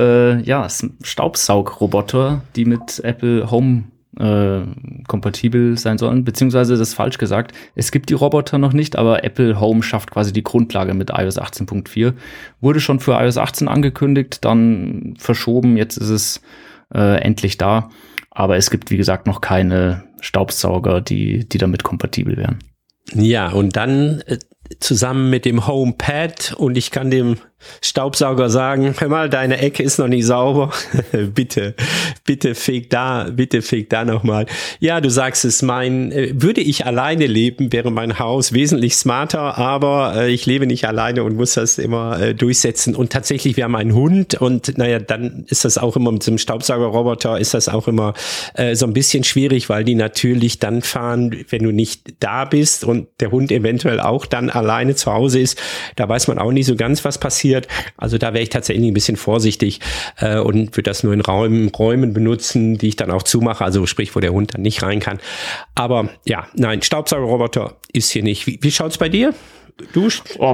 Staubsaugroboter, die mit Apple Home kompatibel sein sollen, beziehungsweise das ist falsch gesagt. Es gibt die Roboter noch nicht, aber Apple Home schafft quasi die Grundlage mit iOS 18.4. Wurde schon für iOS 18 angekündigt, dann verschoben, jetzt ist es endlich da. Aber es gibt, wie gesagt, noch keine Staubsauger, die damit kompatibel wären. Ja, und dann zusammen mit dem HomePad, und ich kann dem Staubsauger sagen, hör mal, deine Ecke ist noch nicht sauber. bitte feg da nochmal. Ja, du sagst es, würde ich alleine leben, wäre mein Haus wesentlich smarter, aber ich lebe nicht alleine und muss das immer durchsetzen. Und tatsächlich, wir haben einen Hund, und dann ist das auch immer mit so einem Staubsaugerroboter, ist das auch immer so ein bisschen schwierig, weil die natürlich dann fahren, wenn du nicht da bist und der Hund eventuell auch dann alleine zu Hause ist. Da weiß man auch nicht so ganz, was passiert. Also da wäre ich tatsächlich ein bisschen vorsichtig und würde das nur in Räumen benutzen, die ich dann auch zumache, also sprich, wo der Hund dann nicht rein kann. Aber ja, nein, Staubsaugerroboter ist hier nicht. Wie schaut's bei dir? Du?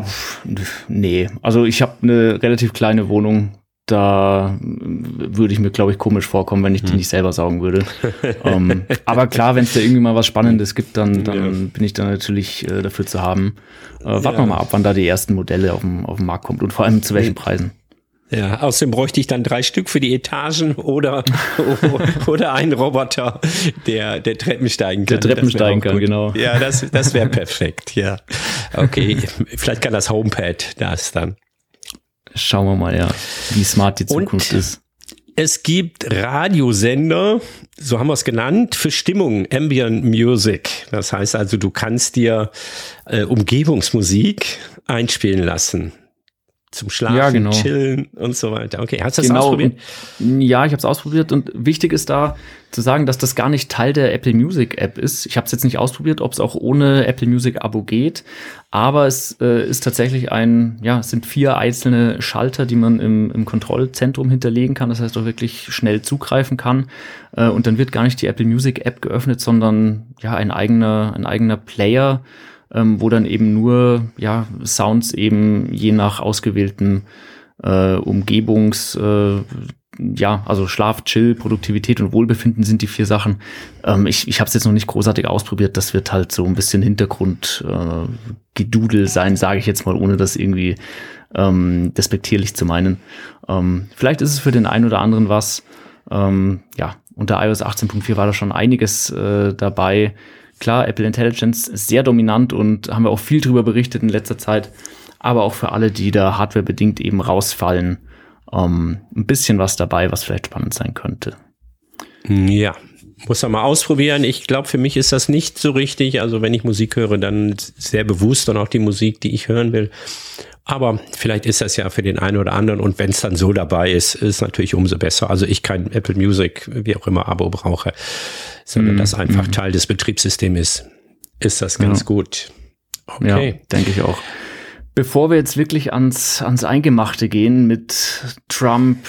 Nee, also ich habe eine relativ kleine Wohnung. Da würde ich mir, glaube ich, komisch vorkommen, wenn ich die nicht selber saugen würde. Aber klar, wenn es da irgendwie mal was Spannendes gibt, dann bin ich da natürlich dafür zu haben. Warten wir mal ab, wann da die ersten Modelle auf den Markt kommt und vor allem zu welchen Preisen. Ja, außerdem bräuchte ich dann 3 Stück für die Etagen oder einen Roboter, der Treppen steigen kann. Der Treppen steigen kann, genau. Ja, das wäre perfekt, ja. Okay, vielleicht kann das HomePad das dann. Schauen wir mal, ja, wie smart die Zukunft ist. Es gibt Radiosender, so haben wir es genannt, für Stimmung, Ambient Music. Das heißt also, du kannst dir Umgebungsmusik einspielen lassen. Zum Schlafen, Chillen und so weiter. Okay, hast du das ausprobiert? Ja, ich habe es ausprobiert, und wichtig ist da zu sagen, dass das gar nicht Teil der Apple Music App ist. Ich habe es jetzt nicht ausprobiert, ob es auch ohne Apple Music Abo geht, aber es ist tatsächlich es sind 4 einzelne Schalter, die man im Kontrollzentrum hinterlegen kann. Das heißt auch wirklich schnell zugreifen kann, und dann wird gar nicht die Apple Music App geöffnet, sondern ein eigener Player, wo dann eben nur Sounds eben je nach ausgewähltem also Schlaf, Chill, Produktivität und Wohlbefinden sind die 4 Sachen. Ich habe es jetzt noch nicht großartig ausprobiert. Das wird halt so ein bisschen Hintergrund-Gedudel sein, sage ich jetzt mal, ohne das irgendwie despektierlich zu meinen. Vielleicht ist es für den einen oder anderen was. Unter iOS 18.4 war da schon einiges dabei. Klar, Apple Intelligence ist sehr dominant und haben wir auch viel drüber berichtet in letzter Zeit. Aber auch für alle, die da hardwarebedingt eben rausfallen, ein bisschen was dabei, was vielleicht spannend sein könnte. Ja, muss man mal ausprobieren. Ich glaube, für mich ist das nicht so richtig. Also wenn ich Musik höre, dann sehr bewusst und auch die Musik, die ich hören will. Aber vielleicht ist das ja für den einen oder anderen. Und wenn es dann so dabei ist, ist natürlich umso besser. Also ich kein Apple Music, wie auch immer, Abo brauche, sondern das einfach Teil des Betriebssystems ist das ganz gut. Okay. Ja, denke ich auch. Bevor wir jetzt wirklich ans Eingemachte gehen mit Trump,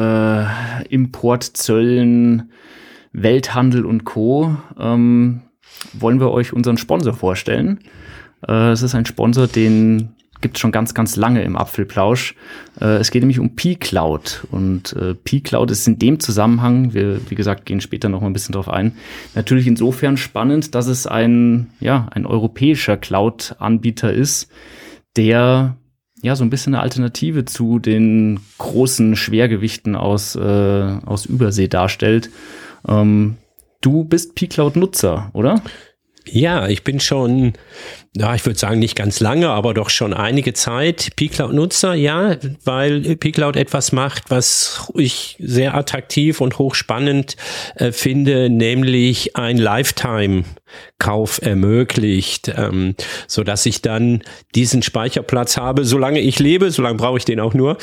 Importzöllen, Welthandel und Co., wollen wir euch unseren Sponsor vorstellen. Es ist ein Sponsor, den gibt es schon ganz, ganz lange im Apfelplausch. Es geht nämlich um pCloud. Und pCloud ist in dem Zusammenhang, wir, wie gesagt, gehen später noch mal ein bisschen drauf ein, natürlich insofern spannend, dass es ein europäischer Cloud-Anbieter ist, der so ein bisschen eine Alternative zu den großen Schwergewichten aus Übersee darstellt. Du bist pCloud-Nutzer, oder? Ja, ich bin schon, ich würde sagen nicht ganz lange, aber doch schon einige Zeit pCloud-Nutzer, ja, weil pCloud etwas macht, was ich sehr attraktiv und hochspannend finde, nämlich ein Lifetime-Kauf ermöglicht, so dass ich dann diesen Speicherplatz habe, solange ich lebe, solange brauche ich den auch nur.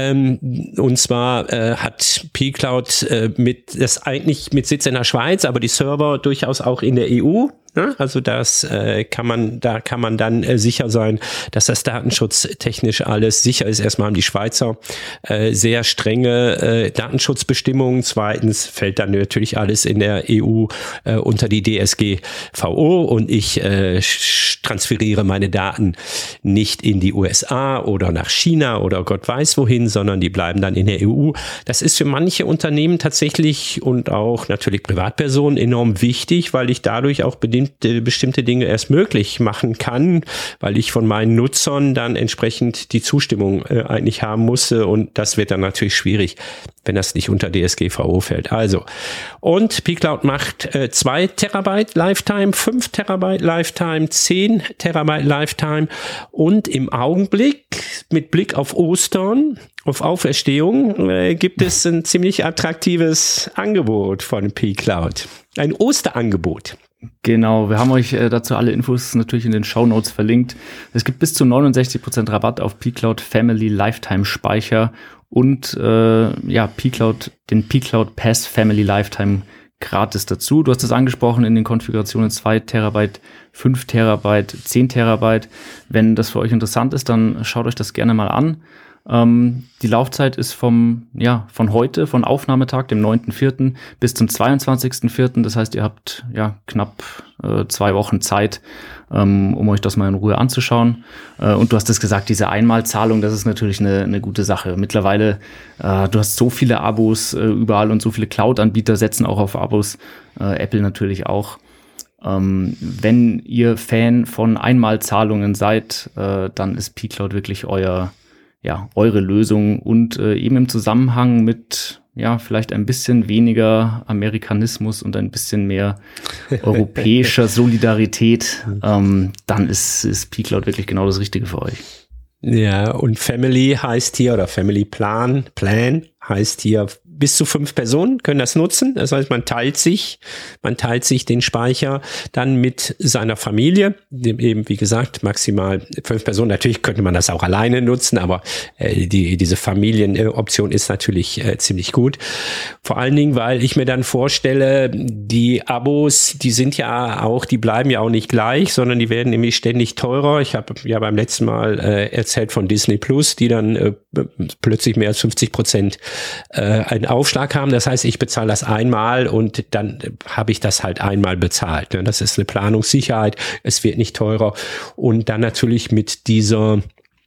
Und zwar hat pCloud eigentlich mit Sitz in der Schweiz, aber die Server durchaus auch in der EU. Also da kann man dann sicher sein, dass das datenschutztechnisch alles sicher ist. Erstmal haben die Schweizer sehr strenge Datenschutzbestimmungen. Zweitens fällt dann natürlich alles in der EU unter die DSGVO und ich transferiere meine Daten nicht in die USA oder nach China oder Gott weiß wohin, sondern die bleiben dann in der EU. Das ist für manche Unternehmen tatsächlich und auch natürlich Privatpersonen enorm wichtig, weil ich dadurch auch bestimmte Dinge erst möglich machen kann, weil ich von meinen Nutzern dann entsprechend die Zustimmung eigentlich haben musste und das wird dann natürlich schwierig, wenn das nicht unter DSGVO fällt. Also, und pCloud macht 2 Terabyte Lifetime, 5 Terabyte Lifetime, 10 Terabyte Lifetime und im Augenblick mit Blick auf Ostern, auf Auferstehung, gibt es ein ziemlich attraktives Angebot von pCloud. Ein Osterangebot. Genau, wir haben euch dazu alle Infos natürlich in den Shownotes verlinkt. Es gibt bis zu 69% Rabatt auf pCloud Family Lifetime Speicher und pCloud, den pCloud Pass Family Lifetime gratis dazu. Du hast es angesprochen in den Konfigurationen 2 Terabyte, 5 Terabyte, 10 Terabyte. Wenn das für euch interessant ist, dann schaut euch das gerne mal an. Die Laufzeit ist von heute, von Aufnahmetag, dem 9.4. bis zum 22.4. Das heißt, ihr habt knapp 2 Wochen Zeit, um euch das mal in Ruhe anzuschauen. Und du hast es gesagt, diese Einmalzahlung, das ist natürlich eine gute Sache. Mittlerweile, du hast so viele Abos überall und so viele Cloud-Anbieter setzen auch auf Abos, Apple natürlich auch. Wenn ihr Fan von Einmalzahlungen seid, dann ist pCloud wirklich eure Lösung und eben im Zusammenhang mit vielleicht ein bisschen weniger Amerikanismus und ein bisschen mehr europäischer Solidarität, dann ist pCloud wirklich genau das Richtige für euch. Ja, und Family heißt hier, oder Family Plan heißt hier, bis zu 5 Personen können das nutzen. Das heißt, man teilt sich den Speicher dann mit seiner Familie. Eben, wie gesagt, maximal 5 Personen. Natürlich könnte man das auch alleine nutzen, aber diese Familienoption ist natürlich ziemlich gut. Vor allen Dingen, weil ich mir dann vorstelle, die Abos, die bleiben ja auch nicht gleich, sondern die werden nämlich ständig teurer. Ich habe ja beim letzten Mal erzählt von Disney Plus, die dann plötzlich mehr als 50% einen Aufschlag haben. Das heißt, ich bezahle das einmal und dann habe ich das halt einmal bezahlt. Das ist eine Planungssicherheit. Es wird nicht teurer. Und dann natürlich mit dieser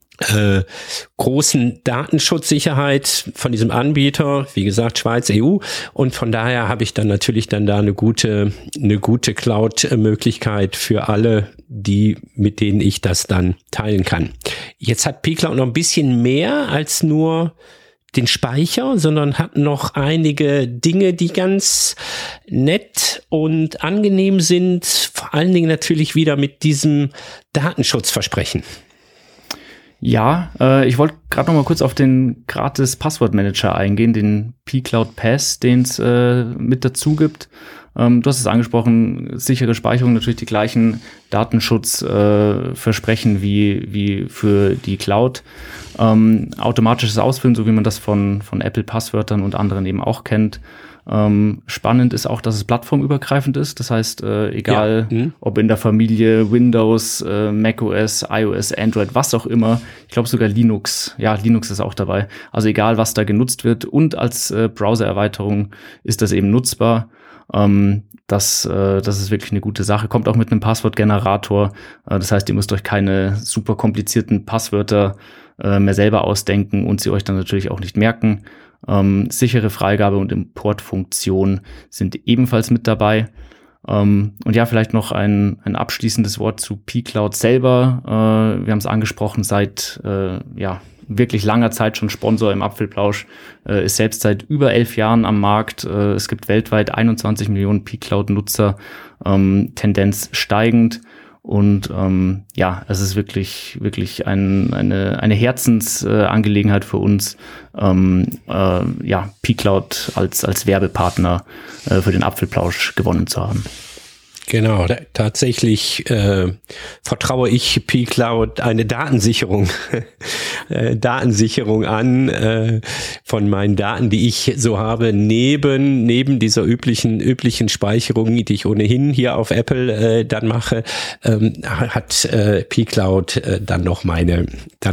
großen Datenschutzsicherheit von diesem Anbieter, wie gesagt, Schweiz, EU. Und von daher habe ich dann natürlich da eine gute Cloud-Möglichkeit für alle, mit denen ich das dann teilen kann. Jetzt hat pCloud noch ein bisschen mehr als nur den Speicher, sondern hat noch einige Dinge, die ganz nett und angenehm sind. Vor allen Dingen natürlich wieder mit diesem Datenschutzversprechen. Ja, ich wollte gerade noch mal kurz auf den gratis Passwortmanager eingehen, den pCloud Pass, den es mit dazu gibt. Du hast es angesprochen, sichere Speicherung, natürlich die gleichen Datenschutzversprechen wie für die Cloud. Automatisches Ausfüllen, so wie man das von Apple Passwörtern und anderen eben auch kennt. Spannend ist auch, dass es plattformübergreifend ist. Das heißt, egal ob in der Familie Windows, macOS, iOS, Android, was auch immer. Ich glaube sogar Linux. Ja, Linux ist auch dabei. Also egal, was da genutzt wird. Und als Browser-Erweiterung ist das eben nutzbar. Das ist wirklich eine gute Sache. Kommt auch mit einem Passwortgenerator. Das heißt, ihr müsst euch keine super komplizierten Passwörter mehr selber ausdenken und sie euch dann natürlich auch nicht merken. Sichere Freigabe und Importfunktion sind ebenfalls mit dabei. Und ja, vielleicht noch ein abschließendes Wort zu pCloud selber. Wir haben es angesprochen, seit wirklich langer Zeit schon Sponsor im Apfelplausch, ist selbst seit über 11 Jahren am Markt. Es gibt weltweit 21 Millionen pCloud-Nutzer, Tendenz steigend. Und es ist wirklich eine Herzensangelegenheit für uns, pCloud als Werbepartner für den Apfelplausch gewonnen zu haben. Genau, tatsächlich vertraue ich pCloud eine Datensicherung an von meinen Daten, die ich so habe, neben dieser üblichen Speicherung, die ich ohnehin hier auf Apple dann mache, hat pCloud dann noch meine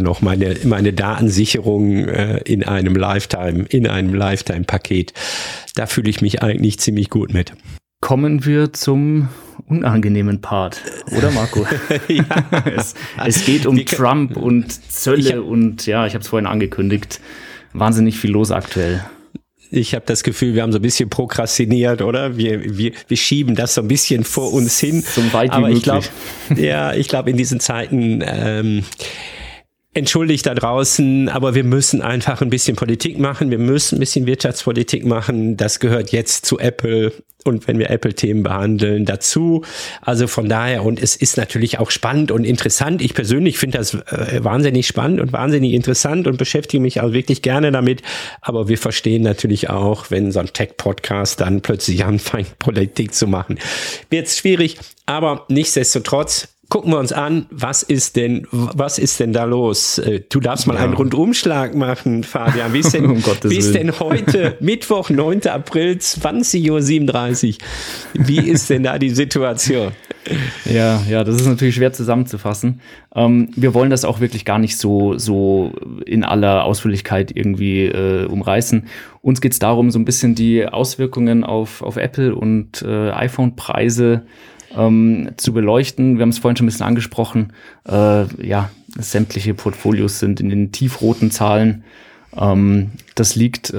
Datensicherung in einem Lifetime-Paket. Da fühle ich mich eigentlich ziemlich gut mit. Kommen wir zum unangenehmen Part, oder Marco? Ja. Es geht um Trump und Zölle und ich habe es vorhin angekündigt, wahnsinnig viel los aktuell. Ich habe das Gefühl, wir haben so ein bisschen prokrastiniert, oder? Wir schieben das so ein bisschen vor uns hin. So weit wie möglich. Ich glaube, in diesen Zeiten entschuldigt da draußen, aber wir müssen einfach ein bisschen Politik machen. Wir müssen ein bisschen Wirtschaftspolitik machen. Das gehört jetzt zu Apple und wenn wir Apple-Themen behandeln, dazu. Also von daher, und es ist natürlich auch spannend und interessant. Ich persönlich finde das wahnsinnig spannend und wahnsinnig interessant und beschäftige mich auch wirklich gerne damit. Aber wir verstehen natürlich auch, wenn so ein Tech-Podcast dann plötzlich anfängt, Politik zu machen. Wird schwierig, aber nichtsdestotrotz, gucken wir uns an, was ist denn da los? Du darfst mal einen Rundumschlag machen, Fabian. Wie ist denn heute, Mittwoch, 9. April, 20:37 Uhr? Wie ist denn da die Situation? Ja, das ist natürlich schwer zusammenzufassen. Wir wollen das auch wirklich gar nicht so in aller Ausführlichkeit irgendwie umreißen. Uns geht es darum, so ein bisschen die Auswirkungen auf Apple und iPhone-Preise zu beleuchten. Wir haben es vorhin schon ein bisschen angesprochen. Sämtliche Portfolios sind in den tiefroten Zahlen. Das liegt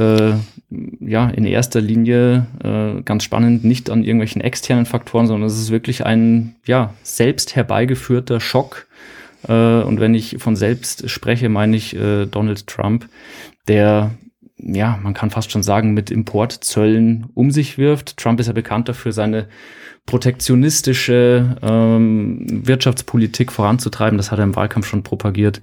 in erster Linie ganz spannend nicht an irgendwelchen externen Faktoren, sondern es ist wirklich ein selbst herbeigeführter Schock. Und wenn ich von selbst spreche, meine ich Donald Trump, der man kann fast schon sagen, mit Importzöllen um sich wirft. Trump ist ja bekannt dafür, seine protektionistische Wirtschaftspolitik voranzutreiben. Das hat er im Wahlkampf schon propagiert.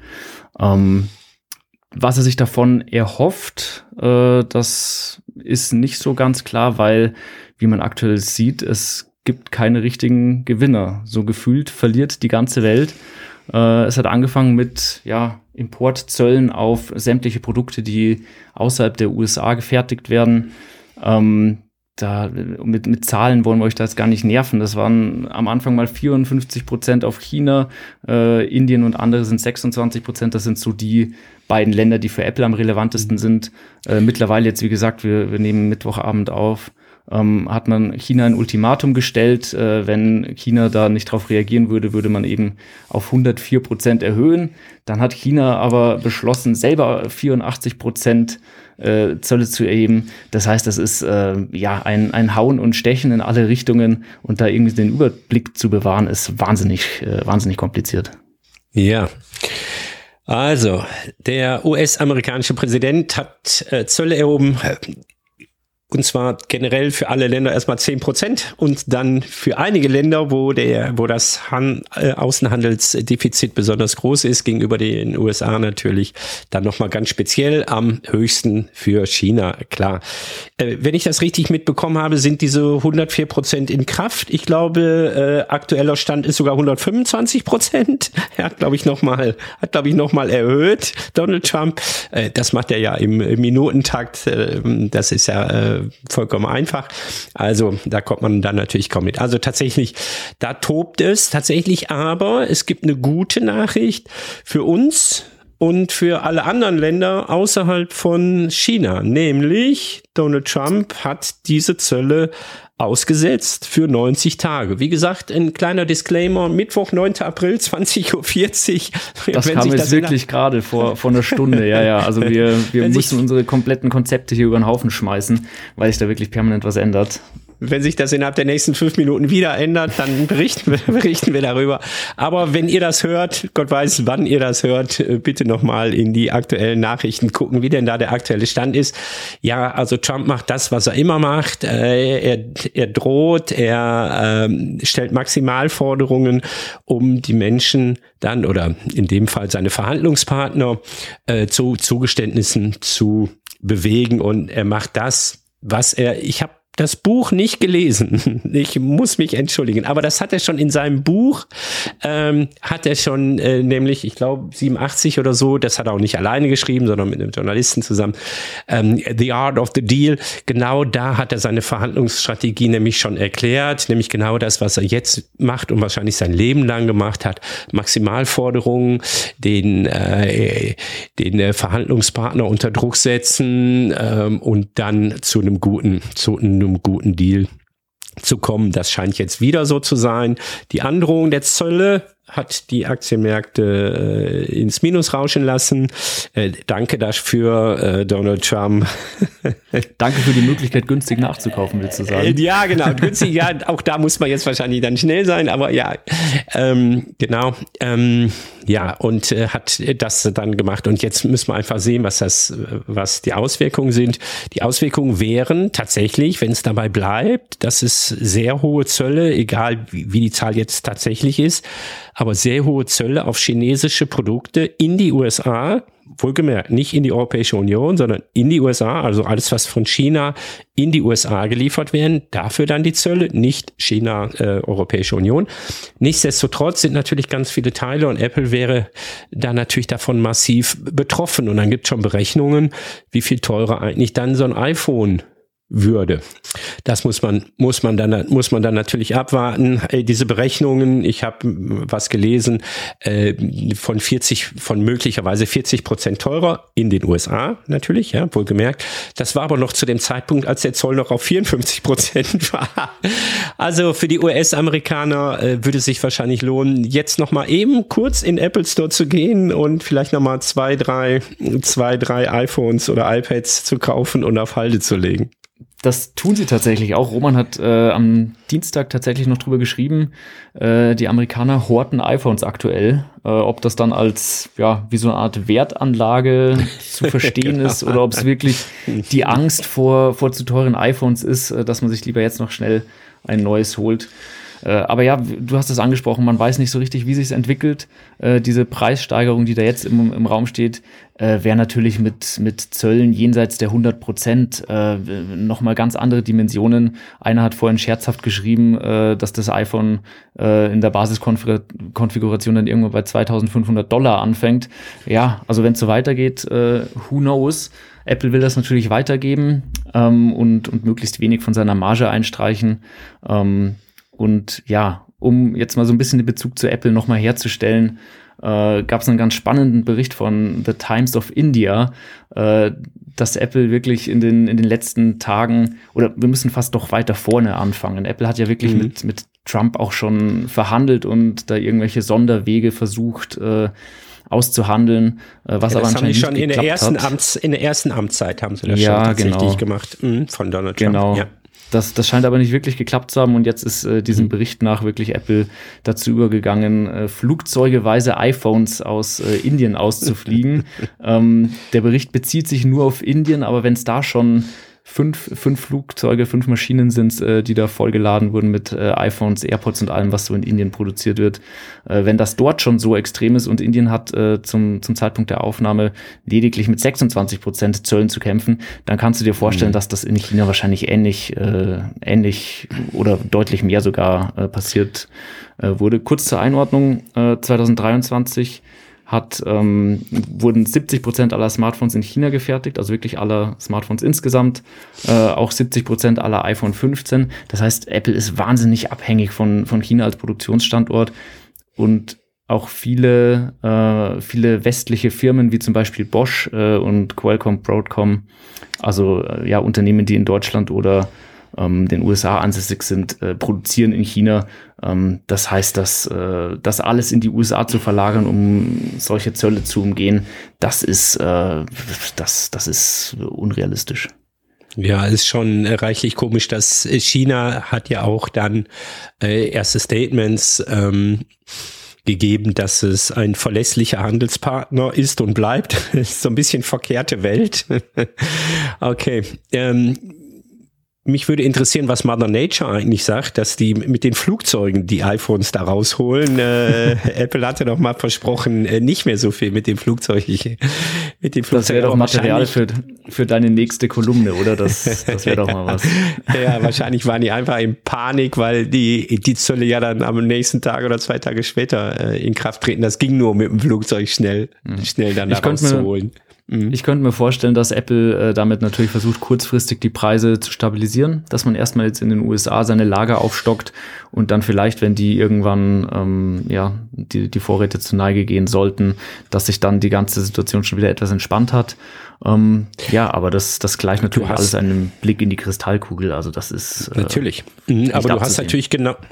Was er sich davon erhofft, das ist nicht so ganz klar, weil, wie man aktuell sieht, es gibt keine richtigen Gewinner. So gefühlt verliert die ganze Welt. Es hat angefangen mit Importzöllen auf sämtliche Produkte, die außerhalb der USA gefertigt werden. Mit Zahlen wollen wir euch da jetzt gar nicht nerven. Das waren am Anfang mal 54% auf China, Indien und andere sind 26%. Das sind so die beiden Länder, die für Apple am relevantesten sind. Mittlerweile jetzt, wie gesagt, wir nehmen Mittwochabend auf, hat man China ein Ultimatum gestellt. Wenn China da nicht drauf reagieren würde, würde man eben auf 104% erhöhen. Dann hat China aber beschlossen, selber 84% Zölle zu erheben. Das heißt, das ist ein Hauen und Stechen in alle Richtungen und da irgendwie den Überblick zu bewahren, ist wahnsinnig kompliziert. Ja. Also, der US-amerikanische Präsident hat Zölle erhoben, und zwar generell für alle Länder erstmal 10% und dann für einige Länder, wo das Außenhandelsdefizit besonders groß ist, gegenüber den USA natürlich, dann nochmal ganz speziell am höchsten für China, klar. Wenn ich das richtig mitbekommen habe, sind diese 104% in Kraft. Ich glaube, aktueller Stand ist sogar 125%. Er hat, glaube ich, nochmal erhöht, Donald Trump. Das macht er ja im Minutentakt. Das ist ja vollkommen einfach. Also da kommt man dann natürlich kaum mit. Also tatsächlich, da tobt es tatsächlich, aber es gibt eine gute Nachricht für uns und für alle anderen Länder außerhalb von China. Nämlich Donald Trump hat diese Zölle ausgesetzt für 90 Tage. Wie gesagt, ein kleiner Disclaimer, Mittwoch, 9. April, 20.40 Uhr. Das kam jetzt wirklich gerade vor einer Stunde, ja. Also wir müssen unsere kompletten Konzepte hier über den Haufen schmeißen, weil sich da wirklich permanent was ändert. Wenn sich das innerhalb der nächsten 5 Minuten wieder ändert, dann berichten wir darüber. Aber wenn ihr das hört, Gott weiß, wann ihr das hört, bitte nochmal in die aktuellen Nachrichten gucken, wie denn da der aktuelle Stand ist. Ja, also Trump macht das, was er immer macht. Er droht, er stellt Maximalforderungen, um die Menschen dann, oder in dem Fall seine Verhandlungspartner, zu Zugeständnissen zu bewegen. Und er macht das, ich habe das Buch nicht gelesen. Ich muss mich entschuldigen. Aber das hat er schon in seinem Buch, hat er schon nämlich, ich glaube, 87 oder so, das hat er auch nicht alleine geschrieben, sondern mit einem Journalisten zusammen, The Art of the Deal. Genau da hat er seine Verhandlungsstrategie nämlich schon erklärt, nämlich genau das, was er jetzt macht und wahrscheinlich sein Leben lang gemacht hat. Maximalforderungen, den Verhandlungspartner unter Druck setzen und dann zu einem guten Deal zu kommen. Das scheint jetzt wieder so zu sein. Die Androhung der Zölle hat die Aktienmärkte ins Minus rauschen lassen. Danke dafür, Donald Trump. Danke für die Möglichkeit, günstig nachzukaufen, willst du sagen? Ja, genau. Günstig, ja, auch da muss man jetzt wahrscheinlich dann schnell sein, aber ja, genau. Ja, und hat das dann gemacht. Und jetzt müssen wir einfach sehen, was die Auswirkungen sind. Die Auswirkungen wären tatsächlich, wenn es dabei bleibt, dass es sehr hohe Zölle, egal wie die Zahl jetzt tatsächlich ist, aber sehr hohe Zölle auf chinesische Produkte in die USA, wohlgemerkt nicht in die Europäische Union, sondern in die USA, also alles, was von China in die USA geliefert werden, dafür dann die Zölle, nicht China, Europäische Union. Nichtsdestotrotz sind natürlich ganz viele Teile und Apple wäre da natürlich davon massiv betroffen. Und dann gibt es schon Berechnungen, wie viel teurer eigentlich dann so ein iPhone würde. Das muss man dann natürlich abwarten. Diese Berechnungen, ich habe was gelesen, von möglicherweise 40% teurer in den USA natürlich, ja, wohlgemerkt. Das war aber noch zu dem Zeitpunkt, als der Zoll noch auf 54% war. Also für die US-Amerikaner würde es sich wahrscheinlich lohnen, jetzt nochmal eben kurz in Apple Store zu gehen und vielleicht nochmal zwei, drei iPhones oder iPads zu kaufen und auf Halde zu legen. Das tun sie tatsächlich auch. Roman hat am Dienstag tatsächlich noch drüber geschrieben, die Amerikaner horten iPhones aktuell. Ob das dann als, ja, wie so eine Art Wertanlage zu verstehen genau. ist oder ob es wirklich die Angst vor zu teuren iPhones ist, dass man sich lieber jetzt noch schnell ein neues holt. Aber ja, du hast es angesprochen, man weiß nicht so richtig, wie sich es entwickelt. Diese Preissteigerung, die da jetzt im Raum steht, wäre natürlich mit Zöllen jenseits der 100% nochmal ganz andere Dimensionen. Einer hat vorhin scherzhaft geschrieben, dass das iPhone in der Basiskonfiguration dann irgendwo bei $2.500 anfängt. Ja, also wenn es so weitergeht, who knows? Apple will das natürlich weitergeben und möglichst wenig von seiner Marge einstreichen. Und ja, um jetzt mal so ein bisschen den Bezug zu Apple nochmal herzustellen, gab es einen ganz spannenden Bericht von The Times of India, dass Apple wirklich in den letzten Tagen, oder wir müssen fast doch weiter vorne anfangen. Apple hat ja wirklich mit Trump auch schon verhandelt und da irgendwelche Sonderwege versucht auszuhandeln, was ja, aber anscheinend nicht geklappt hat. In der ersten Amtszeit haben sie das schon tatsächlich gemacht von Donald Trump. Genau. Ja. Das scheint aber nicht wirklich geklappt zu haben und jetzt ist diesem Bericht nach wirklich Apple dazu übergegangen, flugzeugeweise iPhones aus Indien auszufliegen. Der Bericht bezieht sich nur auf Indien, aber wenn es da schon fünf Flugzeuge, 5 Maschinen sind, die da vollgeladen wurden mit iPhones, AirPods und allem, was so in Indien produziert wird. Wenn das dort schon so extrem ist und Indien hat zum Zeitpunkt der Aufnahme lediglich mit 26% Zöllen zu kämpfen, dann kannst du dir vorstellen, dass das in China wahrscheinlich ähnlich oder deutlich mehr sogar passiert wurde. Kurz zur Einordnung, 2023 wurden 70% aller Smartphones in China gefertigt, also wirklich aller Smartphones insgesamt, auch 70% aller iPhone 15. Das heißt, Apple ist wahnsinnig abhängig von China als Produktionsstandort und auch viele westliche Firmen, wie zum Beispiel Bosch und Qualcomm, Broadcom, also Unternehmen, die in Deutschland oder den USA ansässig sind, produzieren in China. Das heißt, dass das alles in die USA zu verlagern, um solche Zölle zu umgehen, das ist unrealistisch. Ja, ist schon reichlich komisch, dass China hat ja auch dann erste Statements gegeben, dass es ein verlässlicher Handelspartner ist und bleibt. Ist so ein bisschen verkehrte Welt. Okay. Mich würde interessieren, was Mother Nature eigentlich sagt, dass die mit den Flugzeugen die iPhones da rausholen. Apple hatte doch mal versprochen, nicht mehr so viel mit dem Flugzeug. Das wäre doch Material für deine nächste Kolumne, oder? Das wäre doch mal was. Ja, wahrscheinlich waren die einfach in Panik, weil die Zölle ja dann am nächsten Tag oder 2 Tage später in Kraft treten. Das ging nur mit dem Flugzeug schnell dann da rauszuholen. Ich könnte mir vorstellen, dass Apple damit natürlich versucht, kurzfristig die Preise zu stabilisieren, dass man erstmal jetzt in den USA seine Lager aufstockt und dann vielleicht, wenn die irgendwann die Vorräte zur Neige gehen sollten, dass sich dann die ganze Situation schon wieder etwas entspannt hat. Aber das gleicht natürlich alles einem Blick in die Kristallkugel. Also das ist natürlich. Aber du hast natürlich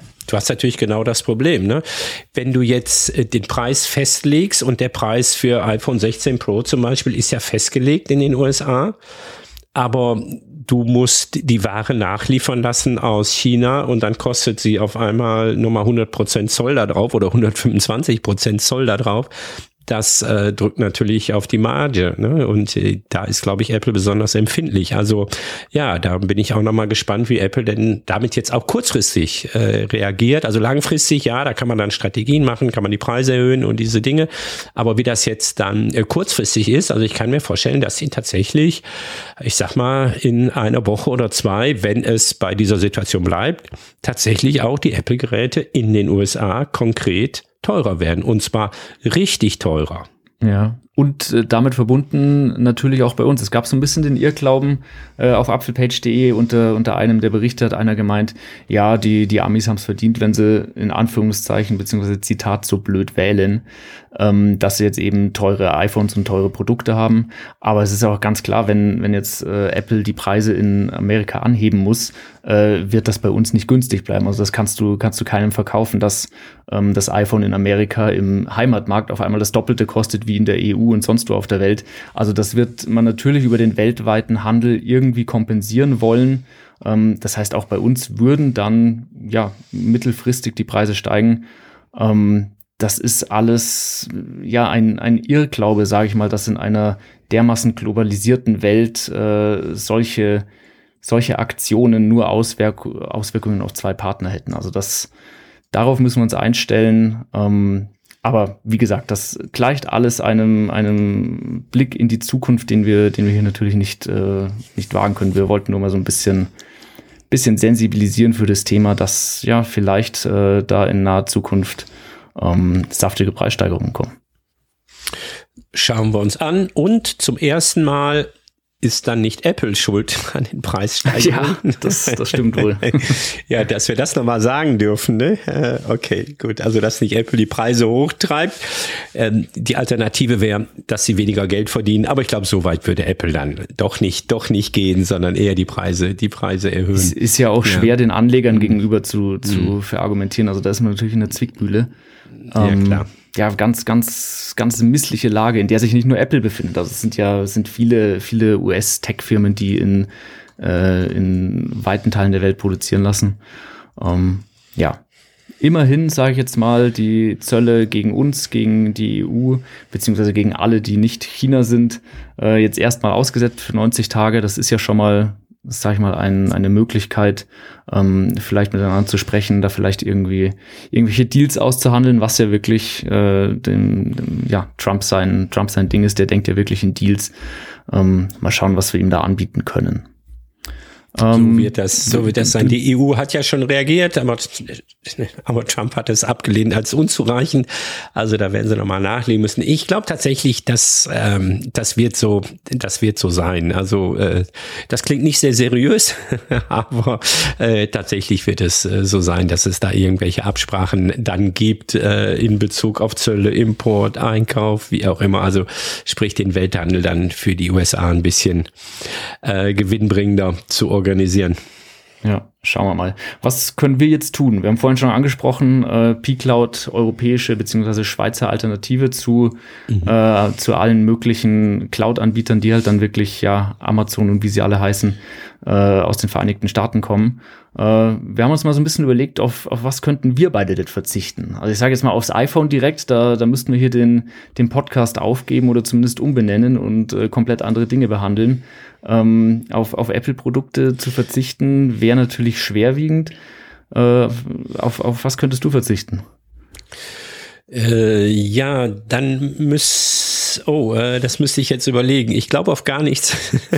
genau das Problem, ne? Wenn du jetzt den Preis festlegst und der Preis für iPhone 16 Pro zum Beispiel ist ja festgelegt in den USA, aber du musst die Ware nachliefern lassen aus China und dann kostet sie auf einmal nochmal 100% Zoll da drauf oder 125% Zoll da drauf. Das drückt natürlich auf die Marge, ne? Und da ist, glaube ich, Apple besonders empfindlich. Also ja, da bin ich auch nochmal gespannt, wie Apple denn damit jetzt auch kurzfristig reagiert. Also langfristig, ja, da kann man dann Strategien machen, kann man die Preise erhöhen und diese Dinge. Aber wie das jetzt dann kurzfristig ist, also ich kann mir vorstellen, dass sie tatsächlich, ich sag mal, in einer Woche oder 2, wenn es bei dieser Situation bleibt, tatsächlich auch die Apple-Geräte in den USA konkret teurer werden, und zwar richtig teurer. Ja, und damit verbunden natürlich auch bei uns. Es gab so ein bisschen den Irrglauben auf apfelpage.de unter einem der Berichte hat einer gemeint, ja, die Amis haben es verdient, wenn sie in Anführungszeichen beziehungsweise Zitat so blöd wählen, dass sie jetzt eben teure iPhones und teure Produkte haben. Aber es ist auch ganz klar, wenn jetzt Apple die Preise in Amerika anheben muss, wird das bei uns nicht günstig bleiben. Also das kannst du keinem verkaufen, dass das iPhone in Amerika im Heimatmarkt auf einmal das Doppelte kostet wie in der EU und sonst wo auf der Welt. Also das wird man natürlich über den weltweiten Handel irgendwie kompensieren wollen. Das heißt, auch bei uns würden dann mittelfristig die Preise steigen. Das ist alles ein Irrglaube, sage ich mal, dass in einer dermaßen globalisierten Welt solche Aktionen nur Auswirkungen auf 2 Partner hätten. Also darauf müssen wir uns einstellen. Aber wie gesagt, das gleicht alles einem Blick in die Zukunft, den wir hier natürlich nicht wagen können. Wir wollten nur mal so ein bisschen sensibilisieren für das Thema, dass vielleicht da in naher Zukunft saftige Preissteigerungen kommen. Schauen wir uns an, und zum ersten Mal ist dann nicht Apple schuld an den Preissteigerungen. Ja, das stimmt wohl. Ja, dass wir das nochmal sagen dürfen, ne? Okay, gut. Also, dass nicht Apple die Preise hochtreibt. Die Alternative wäre, dass sie weniger Geld verdienen. Aber ich glaube, so weit würde Apple dann doch nicht gehen, sondern eher die Preise erhöhen. Es ist ja auch schwer, den Anlegern gegenüber zu verargumentieren. Also, da ist man natürlich in der Zwickmühle. Ja, klar. Ja, ganz missliche Lage, in der sich nicht nur Apple befindet. Also es sind viele US-Tech-Firmen, die in weiten Teilen der Welt produzieren lassen. Immerhin, sage ich jetzt mal, die Zölle gegen uns, gegen die EU, beziehungsweise gegen alle, die nicht China sind, jetzt erstmal ausgesetzt für 90 Tage. Das ist ja schon mal, sag ich mal, eine Möglichkeit, vielleicht miteinander zu sprechen, da vielleicht irgendwelche Deals auszuhandeln, was ja wirklich Trump sein Ding ist. Der denkt ja wirklich in Deals. Mal schauen, was wir ihm da anbieten können. So wird das sein. Die EU hat ja schon reagiert, aber Trump hat es abgelehnt als unzureichend. Also da werden sie nochmal nachlegen müssen. Ich glaube tatsächlich, dass das wird so sein. Also das klingt nicht sehr seriös, aber tatsächlich wird es so sein, dass es da irgendwelche Absprachen dann gibt in Bezug auf Zölle, Import, Einkauf, wie auch immer. Also sprich den Welthandel dann für die USA ein bisschen gewinnbringender zu organisieren. Ja, schauen wir mal. Was können wir jetzt tun? Wir haben vorhin schon angesprochen, pCloud, europäische bzw. Schweizer Alternative zu allen möglichen Cloud-Anbietern, die halt dann wirklich, ja, Amazon und wie sie alle heißen, aus den Vereinigten Staaten kommen. Wir haben uns mal so ein bisschen überlegt, auf was könnten wir beide denn verzichten? Also ich sage jetzt mal aufs iPhone direkt, da müssten wir hier den Podcast aufgeben oder zumindest umbenennen und komplett andere Dinge behandeln. Auf Apple-Produkte zu verzichten, wäre natürlich schwerwiegend. Auf was könntest du verzichten? Ja, dann das müsste ich jetzt überlegen. Ich glaube auf gar nichts.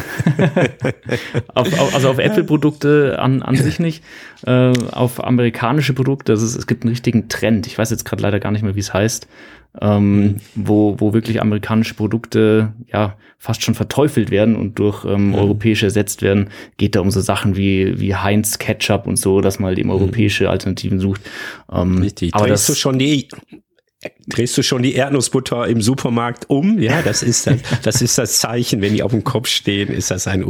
Also auf Apple-Produkte an sich nicht. Auf amerikanische Produkte, es gibt einen richtigen Trend. Ich weiß jetzt gerade leider gar nicht mehr, wie es heißt. Wo wirklich amerikanische Produkte ja fast schon verteufelt werden und durch europäische ersetzt werden. Geht da um so Sachen wie Heinz Ketchup und so, dass man halt eben europäische Alternativen sucht. Richtig. Aber drehst du schon die Erdnussbutter im Supermarkt um? Ja, das ist das Zeichen, wenn die auf dem Kopf stehen, ist das ein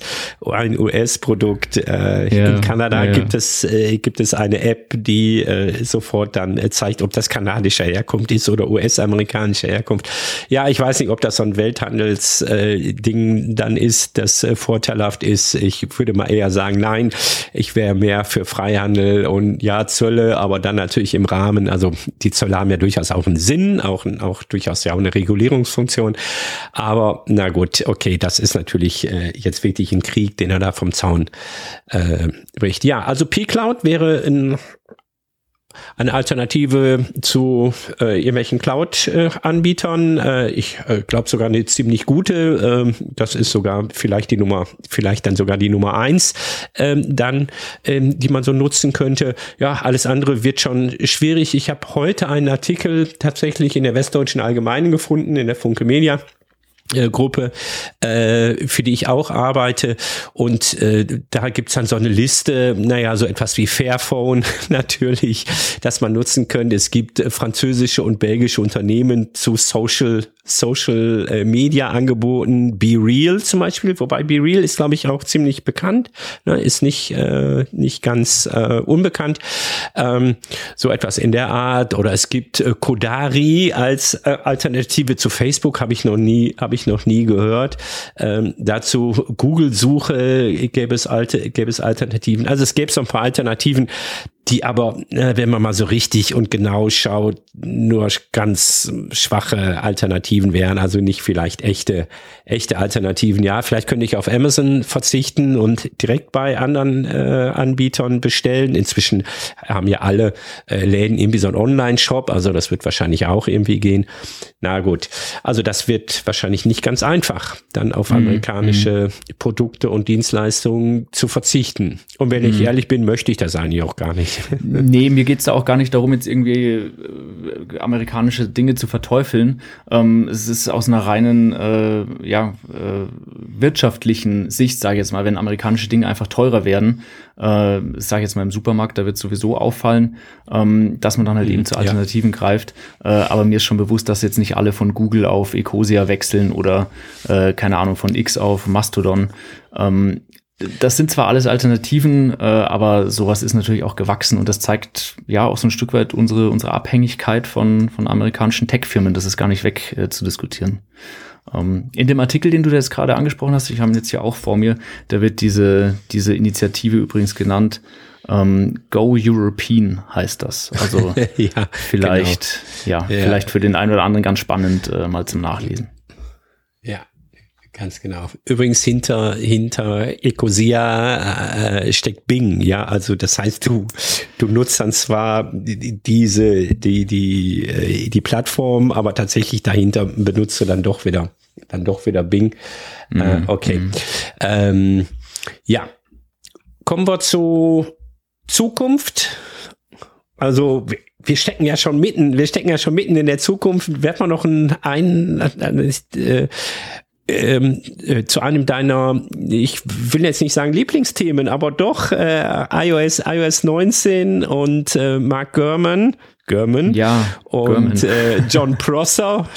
US-Produkt. In Kanada gibt es eine App, die sofort dann zeigt, ob das kanadischer Herkunft ist oder US-amerikanischer Herkunft. Ja, ich weiß nicht, ob das so ein Welthandelsding dann ist, das vorteilhaft ist. Ich würde mal eher sagen, nein, ich wäre mehr für Freihandel und ja, Zölle, aber dann natürlich im Rahmen, also die Zölle haben ja durchaus auch einen Sinn, auch durchaus ja auch eine Regulierungsfunktion. Aber na gut, okay, das ist natürlich jetzt wirklich ein Krieg, den er da vom Zaun bricht. Ja, also pCloud wäre eine Alternative zu irgendwelchen Cloud-Anbietern. Ich glaube sogar eine ziemlich gute. Das ist vielleicht dann sogar die Nummer 1, die man so nutzen könnte. Ja, alles andere wird schon schwierig. Ich habe heute einen Artikel tatsächlich in der Westdeutschen Allgemeinen gefunden, in der Funke Media Gruppe, für die ich auch arbeite, und da gibt's dann so eine Liste, so etwas wie Fairphone natürlich, das man nutzen könnte. Es gibt französische und belgische Unternehmen zu Social Media Angeboten, BeReal zum Beispiel, wobei BeReal ist, glaube ich, auch ziemlich bekannt, ist nicht ganz unbekannt, so etwas in der Art. Oder es gibt Kodari als Alternative zu Facebook, habe ich noch nie gehört. Dazu Google-Suche gäbe es Alternativen. Also es gäbe so ein paar Alternativen, die aber, wenn man mal so richtig und genau schaut, nur ganz schwache Alternativen wären, also nicht vielleicht echte Alternativen. Ja, vielleicht könnte ich auf Amazon verzichten und direkt bei anderen Anbietern bestellen. Inzwischen haben ja alle Läden irgendwie so einen Online-Shop, also das wird wahrscheinlich auch irgendwie gehen. Na gut, also das wird wahrscheinlich nicht ganz einfach, dann auf amerikanische Produkte und Dienstleistungen zu verzichten. Und wenn ich ehrlich bin, möchte ich das eigentlich auch gar nicht. Nee, mir geht's da auch gar nicht darum, jetzt irgendwie amerikanische Dinge zu verteufeln. Es ist aus einer reinen wirtschaftlichen Sicht, sage ich jetzt mal, wenn amerikanische Dinge einfach teurer werden, sage ich jetzt mal im Supermarkt, da wird sowieso auffallen, dass man dann halt eben zu Alternativen greift. Aber mir ist schon bewusst, dass jetzt nicht alle von Google auf Ecosia wechseln oder keine Ahnung, von X auf Mastodon. Das sind zwar alles Alternativen, aber sowas ist natürlich auch gewachsen, und das zeigt ja auch so ein Stück weit unsere Abhängigkeit von amerikanischen Tech-Firmen. Das ist gar nicht weg zu diskutieren. In dem Artikel, den du jetzt gerade angesprochen hast, ich habe ihn jetzt hier auch vor mir, da wird diese Initiative übrigens genannt. Go European heißt das. Also vielleicht für den einen oder anderen ganz spannend mal zum Nachlesen. Ja. Ganz genau. Übrigens hinter Ecosia steckt Bing, ja, also das heißt, du nutzt dann zwar die Plattform, aber tatsächlich dahinter benutzt du dann doch wieder Bing. Okay. Ja. kommen wir zu Zukunft. Also wir stecken ja schon mitten in der Zukunft. Wird man noch zu einem deiner, ich will jetzt nicht sagen Lieblingsthemen, aber doch iOS 19 und Mark Gurman. Ja, und Jon Prosser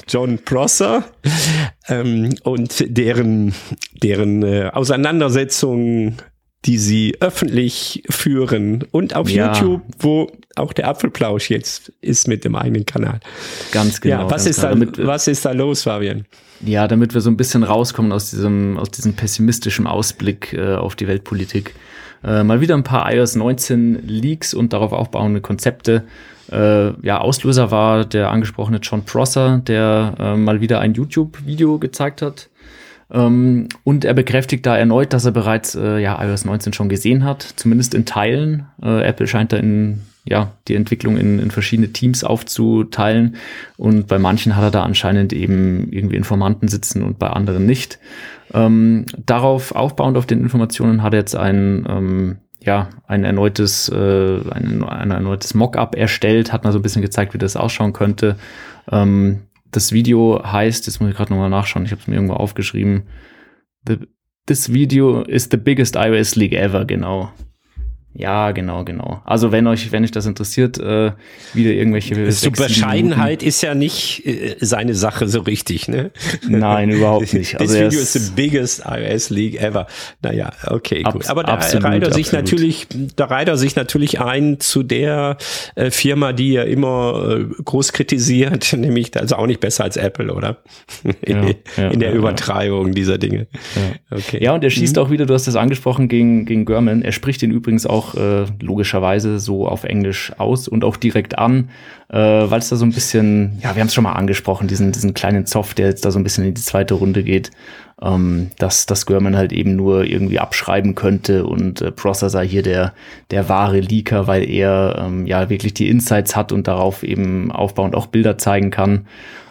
und deren Auseinandersetzungen, die sie öffentlich führen und auf YouTube, wo auch der Apfelplausch jetzt ist mit dem eigenen Kanal. Ganz genau. Ja, was ist da los, Fabian? Ja, damit wir so ein bisschen rauskommen aus diesem pessimistischen Ausblick auf die Weltpolitik. Mal wieder ein paar iOS 19 Leaks und darauf aufbauende Konzepte. Auslöser war der angesprochene Jon Prosser, der mal wieder ein YouTube-Video gezeigt hat. Und er bekräftigt da erneut, dass er bereits iOS 19 schon gesehen hat, zumindest in Teilen. Apple scheint da die Entwicklung in verschiedene Teams aufzuteilen. Und bei manchen hat er da anscheinend eben irgendwie Informanten sitzen und bei anderen nicht. Darauf aufbauend auf den Informationen hat er jetzt ein erneutes Mock-up erstellt, hat mal so ein bisschen gezeigt, wie das ausschauen könnte. Das Video heißt, jetzt muss ich gerade nochmal nachschauen, ich habe es mir irgendwo aufgeschrieben. This video is the biggest iOS leak ever, genau. Ja, genau. Also wenn euch das interessiert, wieder irgendwelche so Bescheidenheit ist ja nicht seine Sache so richtig, ne? Nein, überhaupt nicht. Also This video is the biggest iOS leak ever. Naja, okay, gut. Aber da reiht er sich natürlich ein zu der Firma, die er immer groß kritisiert, nämlich also auch nicht besser als Apple, oder? In der Übertreibung dieser Dinge. Ja. Okay. Ja, und er schießt auch wieder, du hast das angesprochen, gegen Gurman. Er spricht ihn übrigens auch logischerweise so auf Englisch aus und auch direkt an, weil es da so ein bisschen, wir haben es schon mal angesprochen, diesen kleinen Zoff, der jetzt da so ein bisschen in die zweite Runde geht, dass Gurman halt eben nur irgendwie abschreiben könnte und Prosser sei hier der wahre Leaker, weil er wirklich die Insights hat und darauf eben aufbauend auch Bilder zeigen kann.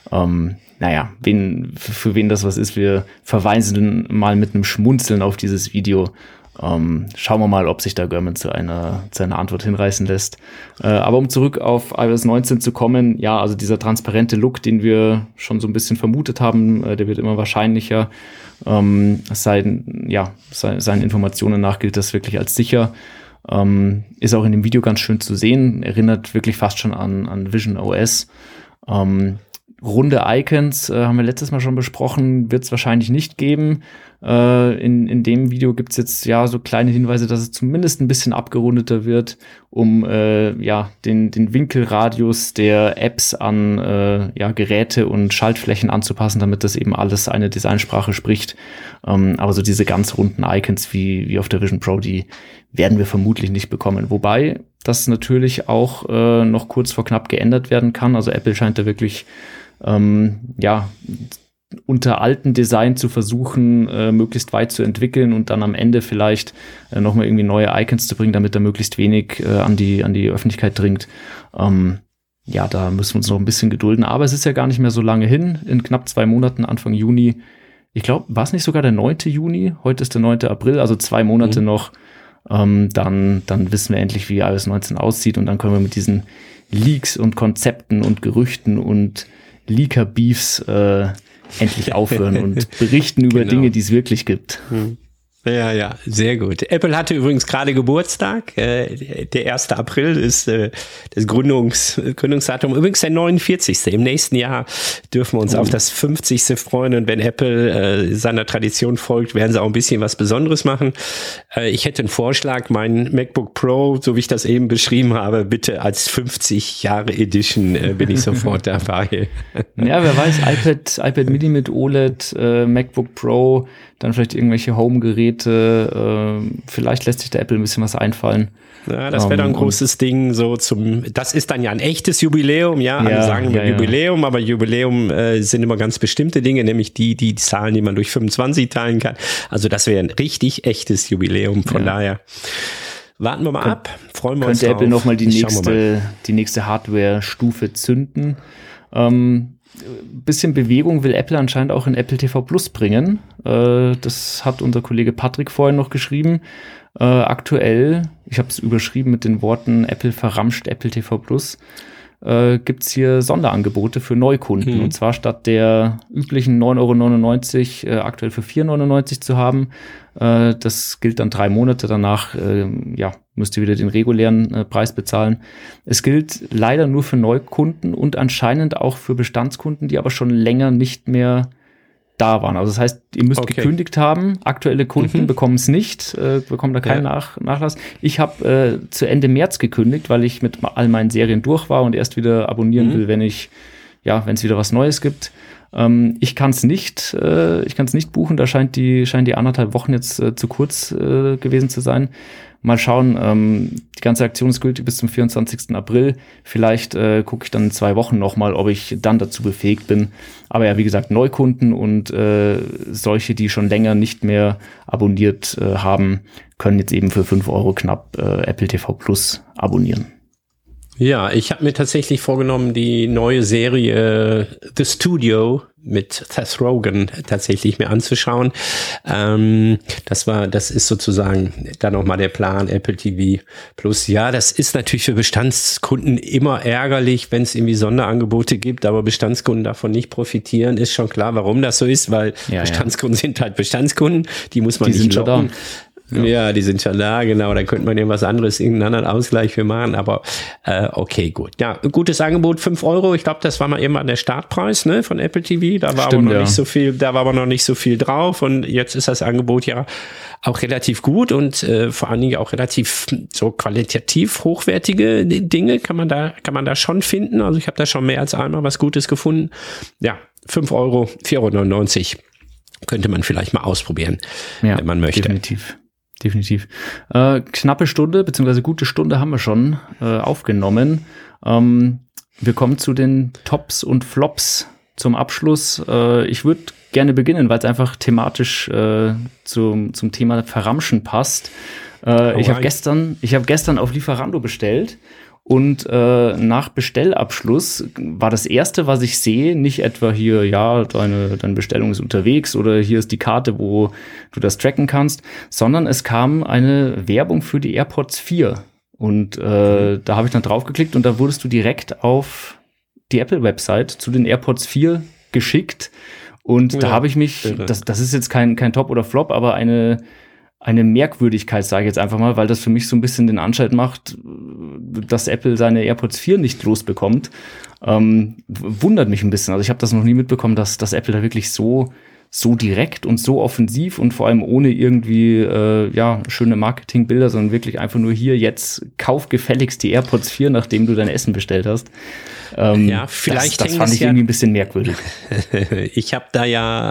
Für wen das was ist, wir verweisen mal mit einem Schmunzeln auf dieses Video. Schauen wir mal, ob sich da Gurman zu einer Antwort hinreißen lässt. Aber um zurück auf iOS 19 zu kommen, also dieser transparente Look, den wir schon so ein bisschen vermutet haben, der wird immer wahrscheinlicher. Seinen Informationen nach gilt das wirklich als sicher. Ist auch in dem Video ganz schön zu sehen, erinnert wirklich fast schon an Vision OS. Runde Icons haben wir letztes Mal schon besprochen, wird es wahrscheinlich nicht geben. In dem Video gibt es jetzt so kleine Hinweise, dass es zumindest ein bisschen abgerundeter wird, um den Winkelradius der Apps an Geräte und Schaltflächen anzupassen, damit das eben alles eine Designsprache spricht. Aber so diese ganz runden Icons wie auf der Vision Pro, die werden wir vermutlich nicht bekommen. Wobei das natürlich auch noch kurz vor knapp geändert werden kann. Also Apple scheint da wirklich unter alten Design zu versuchen, möglichst weit zu entwickeln und dann am Ende vielleicht nochmal irgendwie neue Icons zu bringen, damit da möglichst wenig an die Öffentlichkeit dringt. Da müssen wir uns noch ein bisschen gedulden. Aber es ist ja gar nicht mehr so lange hin. In knapp 2 Monaten, Anfang Juni. Ich glaube, war es nicht sogar der 9. Juni? Heute ist der 9. April, also 2 Monate noch. Dann wissen wir endlich, wie iOS 19 aussieht und dann können wir mit diesen Leaks und Konzepten und Gerüchten und Leaker-Beefs endlich aufhören und berichten über Dinge, die es wirklich gibt. Ja, sehr gut. Apple hatte übrigens gerade Geburtstag. Der 1. April ist das Gründungsdatum. Übrigens der 49. Im nächsten Jahr dürfen wir uns auf das 50. freuen. Und wenn Apple seiner Tradition folgt, werden sie auch ein bisschen was Besonderes machen. Ich hätte einen Vorschlag, mein MacBook Pro, so wie ich das eben beschrieben habe, bitte als 50 Jahre Edition bin ich sofort dabei. Ja, wer weiß, iPad Mini mit OLED, MacBook Pro, dann vielleicht irgendwelche Home-Geräte. Vielleicht lässt sich der Apple ein bisschen was einfallen. Ja, das wäre dann ein großes Ding, das ist dann ja ein echtes Jubiläum, alle sagen immer Jubiläum, aber Jubiläum sind immer ganz bestimmte Dinge, nämlich die Zahlen, die man durch 25 teilen kann. Also das wäre ein richtig echtes Jubiläum, von daher. Warten wir mal ab, freuen wir uns drauf. Könnte Apple nochmal die nächste Hardware-Stufe zünden. bisschen Bewegung will Apple anscheinend auch in Apple TV Plus bringen. Das hat unser Kollege Patrick vorhin noch geschrieben. Aktuell, ich habe es überschrieben mit den Worten Apple verramscht Apple TV Plus, gibt's hier Sonderangebote für Neukunden. Und zwar statt der üblichen 9,99 € aktuell für 4,99 € zu haben. Das gilt dann 3 Monate. Danach müsst ihr wieder den regulären Preis bezahlen. Es gilt leider nur für Neukunden und anscheinend auch für Bestandskunden, die aber schon länger nicht mehr da waren. Also das heißt, ihr müsst gekündigt haben. Aktuelle Kunden bekommen es nicht, bekommen da keinen Nachlass. Ich habe zu Ende März gekündigt, weil ich mit all meinen Serien durch war und erst wieder abonnieren will, wenn es wieder was Neues gibt. Ich kann es nicht buchen. Da scheint die 1,5 Wochen jetzt zu kurz gewesen zu sein. Mal schauen, die ganze Aktion ist gültig bis zum 24. April. Vielleicht gucke ich dann in 2 Wochen nochmal, ob ich dann dazu befähigt bin. Aber ja, wie gesagt, Neukunden und solche, die schon länger nicht mehr abonniert haben, können jetzt eben für 5 € knapp Apple TV Plus abonnieren. Ja, ich habe mir tatsächlich vorgenommen, die neue Serie The Studio mit Seth Rogen tatsächlich mir anzuschauen. Das ist sozusagen dann nochmal der Plan, Apple TV Plus. Ja, das ist natürlich für Bestandskunden immer ärgerlich, wenn es irgendwie Sonderangebote gibt, aber Bestandskunden davon nicht profitieren, ist schon klar, warum das so ist, weil Bestandskunden sind halt Bestandskunden, die muss man nicht locken. Ja, die sind schon da, genau. Da könnte man ja was anderes, irgendeinen anderen Ausgleich für machen, aber okay, gut. Ja, gutes Angebot, 5 €. Ich glaube, das war mal irgendwann der Startpreis, ne, von Apple TV. Da war aber noch nicht so viel, drauf und jetzt ist das Angebot ja auch relativ gut und vor allen Dingen auch relativ so qualitativ hochwertige Dinge kann man da schon finden. Also ich habe da schon mehr als einmal was Gutes gefunden. Ja, 5 €, 4,99 € könnte man vielleicht mal ausprobieren, wenn man möchte. Definitiv. Knappe Stunde, beziehungsweise gute Stunde haben wir schon aufgenommen. Wir kommen zu den Tops und Flops zum Abschluss. Ich würde gerne beginnen, weil es einfach thematisch zum Thema Verramschen passt. Ich habe gestern auf Lieferando bestellt. Und nach Bestellabschluss war das Erste, was ich sehe, nicht etwa hier, deine Bestellung ist unterwegs oder hier ist die Karte, wo du das tracken kannst, sondern es kam eine Werbung für die AirPods 4. Und da habe ich dann draufgeklickt und da wurdest du direkt auf die Apple-Website zu den AirPods 4 geschickt. Und da habe ich mich, das ist jetzt kein Top oder Flop, aber eine Merkwürdigkeit, sage ich jetzt einfach mal, weil das für mich so ein bisschen den Anschein macht, dass Apple seine AirPods 4 nicht losbekommt. Wundert mich ein bisschen. Also ich habe das noch nie mitbekommen, dass Apple da wirklich so direkt und so offensiv und vor allem ohne irgendwie schöne Marketingbilder, sondern wirklich einfach nur hier, jetzt kauf gefälligst die AirPods 4, nachdem du dein Essen bestellt hast. Vielleicht das fand ich irgendwie ein bisschen merkwürdig. Ich habe da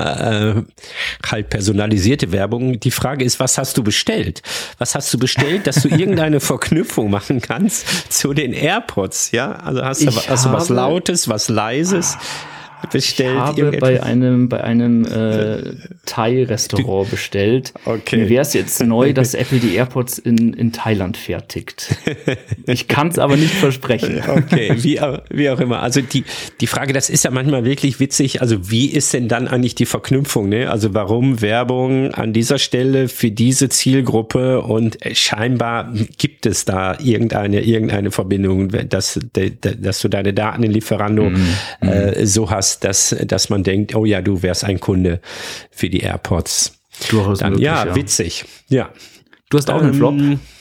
halt personalisierte Werbung. Die Frage ist, was hast du bestellt? Was hast du bestellt, dass du irgendeine Verknüpfung machen kannst zu den AirPods? Ja, also hast du was Lautes, was Leises? Bestellt. Ich habe bei einem Thai-Restaurant bestellt. Okay. Mir wäre es jetzt neu, dass Apple die AirPods in Thailand fertigt. Ich kann es aber nicht versprechen. Okay, wie auch immer. Also die Frage, das ist ja manchmal wirklich witzig. Also wie ist denn dann eigentlich die Verknüpfung? Ne? Also warum Werbung an dieser Stelle für diese Zielgruppe und scheinbar gibt es da irgendeine Verbindung, dass du deine Daten in Lieferando so hast, dass man denkt, oh ja, du wärst ein Kunde für die AirPods. Durchaus möglich, ja, witzig. Ja. Du hast auch einen Flop?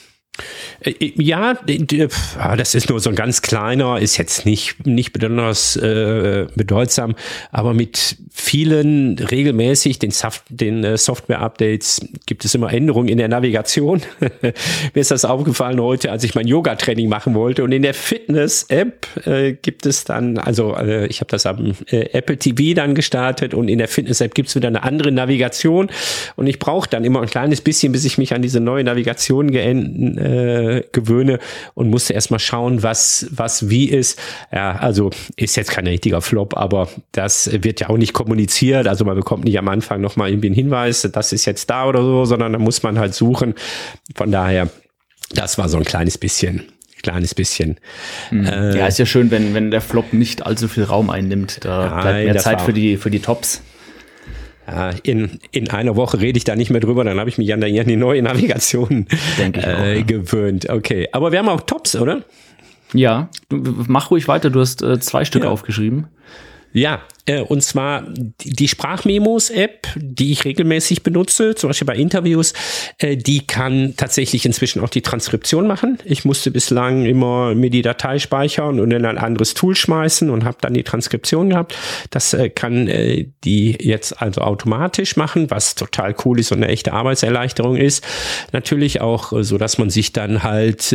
Ja, das ist nur so ein ganz kleiner, ist jetzt nicht besonders bedeutsam, aber mit vielen regelmäßig den Software-Updates gibt es immer Änderungen in der Navigation. Mir ist das aufgefallen heute, als ich mein Yoga-Training machen wollte, und in der Fitness-App gibt es dann, ich habe das am Apple TV dann gestartet, und in der Fitness-App gibt es wieder eine andere Navigation, und ich brauche dann immer ein kleines bisschen, bis ich mich an diese neue Navigation gewöhne, und musste erstmal schauen, was wie ist. Ja, also ist jetzt kein richtiger Flop, aber das wird ja auch nicht kommuniziert. Also man bekommt nicht am Anfang nochmal irgendwie einen Hinweis, das ist jetzt da oder so, sondern da muss man halt suchen. Von daher, das war so ein kleines bisschen kleines bisschen. Ja, ist ja schön, wenn der Flop nicht allzu viel Raum einnimmt. Da bleibt mehr Zeit für die Tops. Ja, in einer Woche rede ich da nicht mehr drüber, dann habe ich mich an die neue Navigation gewöhnt. Okay, aber wir haben auch Tops, oder? Ja, mach ruhig weiter, du hast 2 Stück aufgeschrieben. Ja, und zwar die Sprachmemos-App, die ich regelmäßig benutze, zum Beispiel bei Interviews, die kann tatsächlich inzwischen auch die Transkription machen. Ich musste bislang immer mir die Datei speichern und in ein anderes Tool schmeißen und habe dann die Transkription gehabt. Das kann die jetzt also automatisch machen, was total cool ist und eine echte Arbeitserleichterung ist. Natürlich auch so, dass man sich dann halt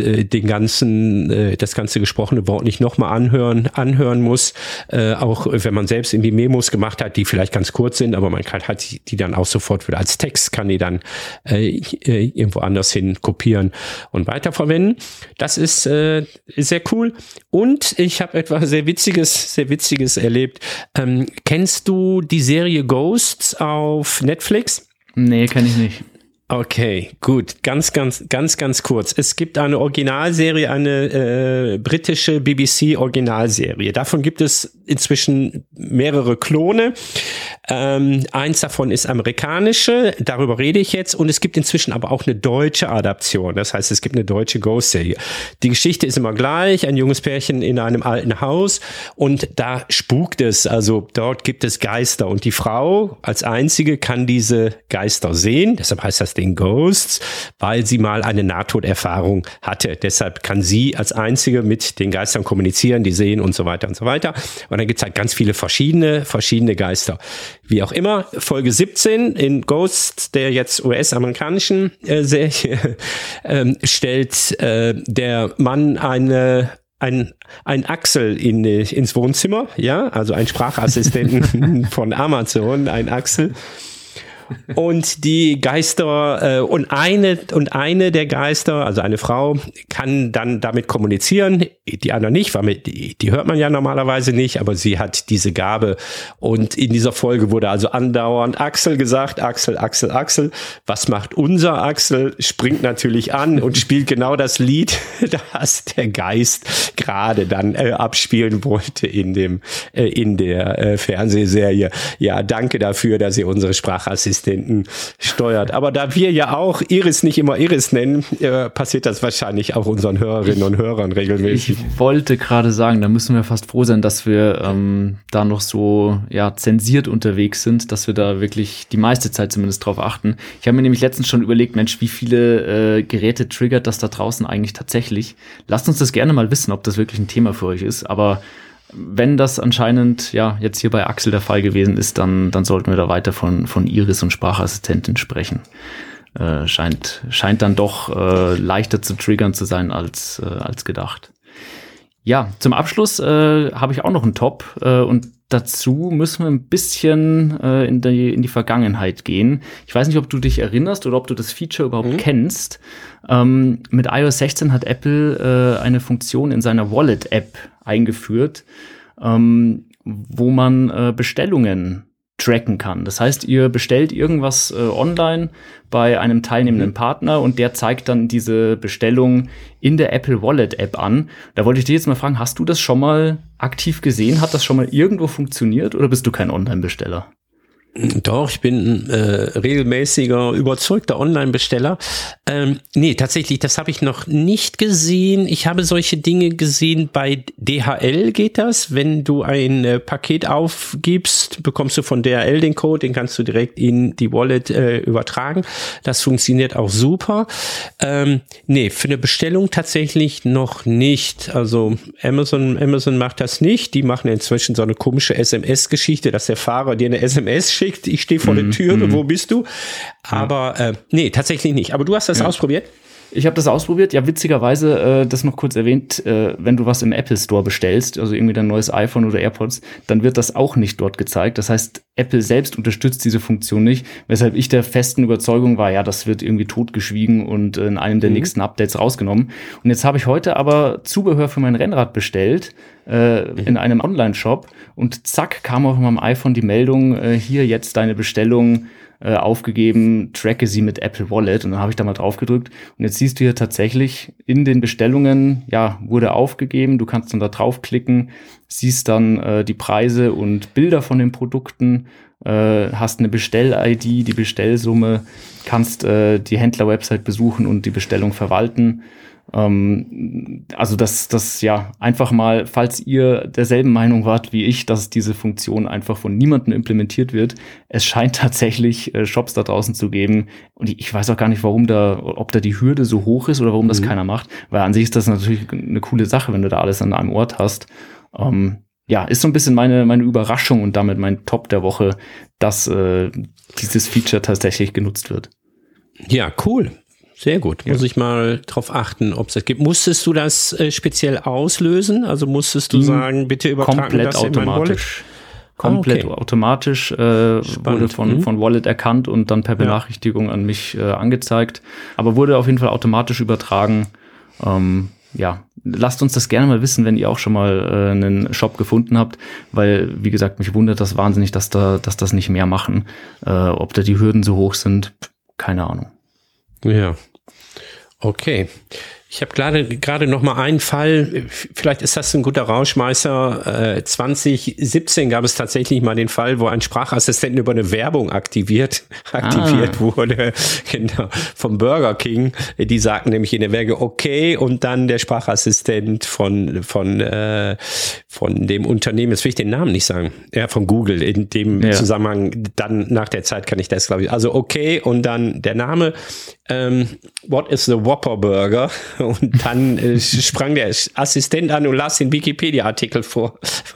das ganze gesprochene Wort nicht nochmal anhören muss, auch wenn man selbst irgendwie Memos gemacht hat, die vielleicht ganz kurz sind, aber man kann halt die dann auch sofort wieder als Text, kann die dann irgendwo anders hin kopieren und weiterverwenden. Das ist sehr cool. Und ich habe etwas sehr Witziges erlebt. Kennst du die Serie Ghosts auf Netflix? Nee, kenne ich nicht. Okay, gut. Ganz kurz. Es gibt eine Originalserie, eine britische BBC-Originalserie. Davon gibt es inzwischen mehrere Klone. Eins davon ist amerikanische, darüber rede ich jetzt. Und es gibt inzwischen aber auch eine deutsche Adaption. Das heißt, es gibt eine deutsche Ghost-Serie. Die Geschichte ist immer gleich. Ein junges Pärchen in einem alten Haus und da spukt es. Also dort gibt es Geister und die Frau als einzige kann diese Geister sehen. Deshalb heißt das Ding Ghosts, weil sie mal eine Nahtoderfahrung hatte. Deshalb kann sie als einzige mit den Geistern kommunizieren, die sehen und so weiter und so weiter. Und dann gibt es halt ganz viele verschiedene Geister. Wie auch immer, Folge 17 in Ghosts, der jetzt US-amerikanischen Serie, stellt der Mann ein Axel ins Wohnzimmer, ja, also ein Sprachassistenten von Amazon, ein Axel. Und die Geister und eine der Geister, also eine Frau, kann dann damit kommunizieren, die andere nicht, weil die hört man ja normalerweise nicht, aber sie hat diese Gabe. Und in dieser Folge wurde also andauernd Axel gesagt, Axel. Was macht unser Axel? Springt natürlich an und spielt genau das Lied, das der Geist gerade dann abspielen wollte in der Fernsehserie. Ja, danke dafür, dass ihr unsere Sprachassistenten steuert. Aber da wir ja auch Iris nicht immer Iris nennen, passiert das wahrscheinlich auch unseren Hörerinnen und Hörern regelmäßig. Ich wollte gerade sagen, da müssen wir fast froh sein, dass wir da noch so zensiert unterwegs sind, dass wir da wirklich die meiste Zeit zumindest drauf achten. Ich habe mir nämlich letztens schon überlegt, Mensch, wie viele Geräte triggert das da draußen eigentlich tatsächlich? Lasst uns das gerne mal wissen, ob das wirklich ein Thema für euch ist, aber wenn das anscheinend jetzt hier bei Axel der Fall gewesen ist, dann sollten wir da weiter von Iris und Sprachassistentin sprechen. Scheint dann doch leichter zu triggern zu sein als gedacht. Ja, zum Abschluss habe ich auch noch einen Top und dazu müssen wir ein bisschen in die Vergangenheit gehen. Ich weiß nicht, ob du dich erinnerst oder ob du das Feature überhaupt kennst. Mit iOS 16 hat Apple eine Funktion in seiner Wallet-App eingeführt, wo man Bestellungen tracken kann. Das heißt, ihr bestellt irgendwas online bei einem teilnehmenden Partner und der zeigt dann diese Bestellung in der Apple Wallet App an. Da wollte ich dich jetzt mal fragen, hast du das schon mal aktiv gesehen? Hat das schon mal irgendwo funktioniert oder bist du kein Online-Besteller? Doch, ich bin regelmäßiger, überzeugter Online-Besteller. Nee, tatsächlich, das habe ich noch nicht gesehen. Ich habe solche Dinge gesehen, bei DHL geht das. Wenn du ein Paket aufgibst, bekommst du von DHL den Code, den kannst du direkt in die Wallet übertragen. Das funktioniert auch super. Nee, für eine Bestellung tatsächlich noch nicht. Also Amazon macht das nicht. Die machen inzwischen so eine komische SMS-Geschichte, dass der Fahrer dir eine SMS schickt. Ich stehe vor der Tür, wo bist du? Aber nee, tatsächlich nicht. Aber du hast das ausprobiert? Ich habe das ausprobiert. Ja, witzigerweise, das noch kurz erwähnt, wenn du was im Apple Store bestellst, also irgendwie dein neues iPhone oder AirPods, dann wird das auch nicht dort gezeigt. Das heißt, Apple selbst unterstützt diese Funktion nicht, weshalb ich der festen Überzeugung war, ja, das wird irgendwie totgeschwiegen und in einem der nächsten Updates rausgenommen. Und jetzt habe ich heute aber Zubehör für mein Rennrad bestellt, in einem Online-Shop und zack, kam auf meinem iPhone die Meldung, hier jetzt deine Bestellung aufgegeben, tracke sie mit Apple Wallet. Und dann habe ich da mal drauf gedrückt. Und jetzt siehst du hier tatsächlich in den Bestellungen, ja, wurde aufgegeben. Du kannst dann da draufklicken, siehst dann die Preise und Bilder von den Produkten, hast eine Bestell-ID, die Bestellsumme, kannst die Händler-Website besuchen und die Bestellung verwalten. Also das ja einfach mal, falls ihr derselben Meinung wart wie ich, dass diese Funktion einfach von niemandem implementiert wird. Es scheint tatsächlich Shops da draußen zu geben und ich weiß auch gar nicht, ob da die Hürde so hoch ist oder warum das keiner macht, weil an sich ist das natürlich eine coole Sache, wenn du da alles an einem Ort hast. Ja, ist so ein bisschen meine Überraschung und damit mein Top der Woche, dass dieses Feature tatsächlich genutzt wird. Ja, cool. Sehr gut. Muss ich mal drauf achten, ob es das gibt. Musstest du das speziell auslösen? Also musstest du sagen, bitte übertragen komplett das in mein Wallet? Komplett automatisch wurde von Wallet erkannt und dann per Benachrichtigung an mich angezeigt. Aber wurde auf jeden Fall automatisch übertragen. Ja, lasst uns das gerne mal wissen, wenn ihr auch schon mal einen Shop gefunden habt, weil, wie gesagt, mich wundert das wahnsinnig, dass das nicht mehr machen. Ob da die Hürden so hoch sind, keine Ahnung. Ja, okay. Ich habe gerade noch mal einen Fall, vielleicht ist das ein guter Rausschmeißer. 2017 gab es tatsächlich mal den Fall, wo ein Sprachassistent über eine Werbung aktiviert wurde, genau, vom Burger King. Die sagten nämlich in der Werbung okay und dann der Sprachassistent von dem Unternehmen, jetzt will ich den Namen nicht sagen, von Google in dem Zusammenhang, dann nach der Zeit kann ich das, glaube ich, also okay und dann der Name, what is the Whopper Burger? Und dann sprang der Assistent an und las den Wikipedia-Artikel vor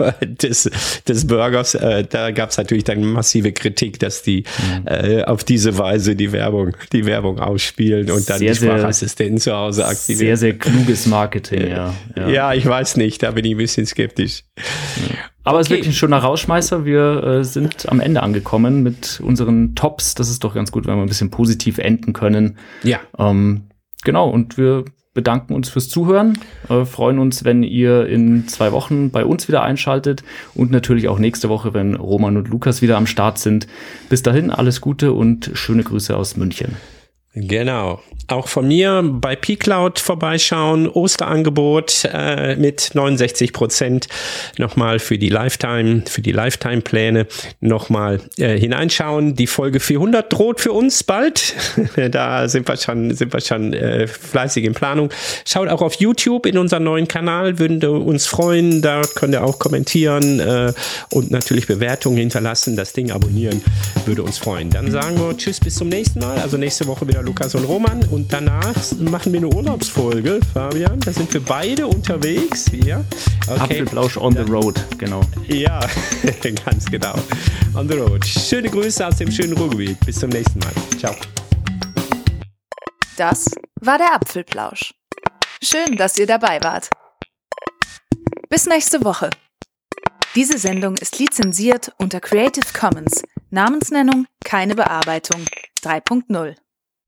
des Burgers. Da gab es natürlich dann massive Kritik, dass die auf diese Weise die Werbung ausspielen und dann die Sprachassistenten zu Hause aktivieren. Sehr, sehr kluges Marketing, ja. Ja, ich weiß nicht, da bin ich ein bisschen skeptisch. Aber es ist wirklich ein schöner Rausschmeißer. Wir sind am Ende angekommen mit unseren Tops. Das ist doch ganz gut, wenn wir ein bisschen positiv enden können. Ja. Genau, und wir bedanken uns fürs Zuhören, freuen uns, wenn ihr in 2 Wochen bei uns wieder einschaltet und natürlich auch nächste Woche, wenn Roman und Lukas wieder am Start sind. Bis dahin, alles Gute und schöne Grüße aus München. Genau. Auch von mir bei pCloud vorbeischauen. Osterangebot mit 69% nochmal für die Lifetime-Pläne nochmal hineinschauen. Die Folge 400 droht für uns bald. Da sind wir schon fleißig in Planung. Schaut auch auf YouTube in unseren neuen Kanal, würden uns freuen. Da könnt ihr auch kommentieren und natürlich Bewertungen hinterlassen. Das Ding abonnieren würde uns freuen. Dann sagen wir Tschüss, bis zum nächsten Mal. Also nächste Woche wieder Lukas und Roman und danach machen wir eine Urlaubsfolge, Fabian. Da sind wir beide unterwegs hier. Okay. Apfelplausch on the road, genau. Ja, ganz genau. On the road. Schöne Grüße aus dem schönen Ruhrgebiet. Bis zum nächsten Mal. Ciao. Das war der Apfelplausch. Schön, dass ihr dabei wart. Bis nächste Woche. Diese Sendung ist lizenziert unter Creative Commons. Namensnennung keine Bearbeitung 3.0.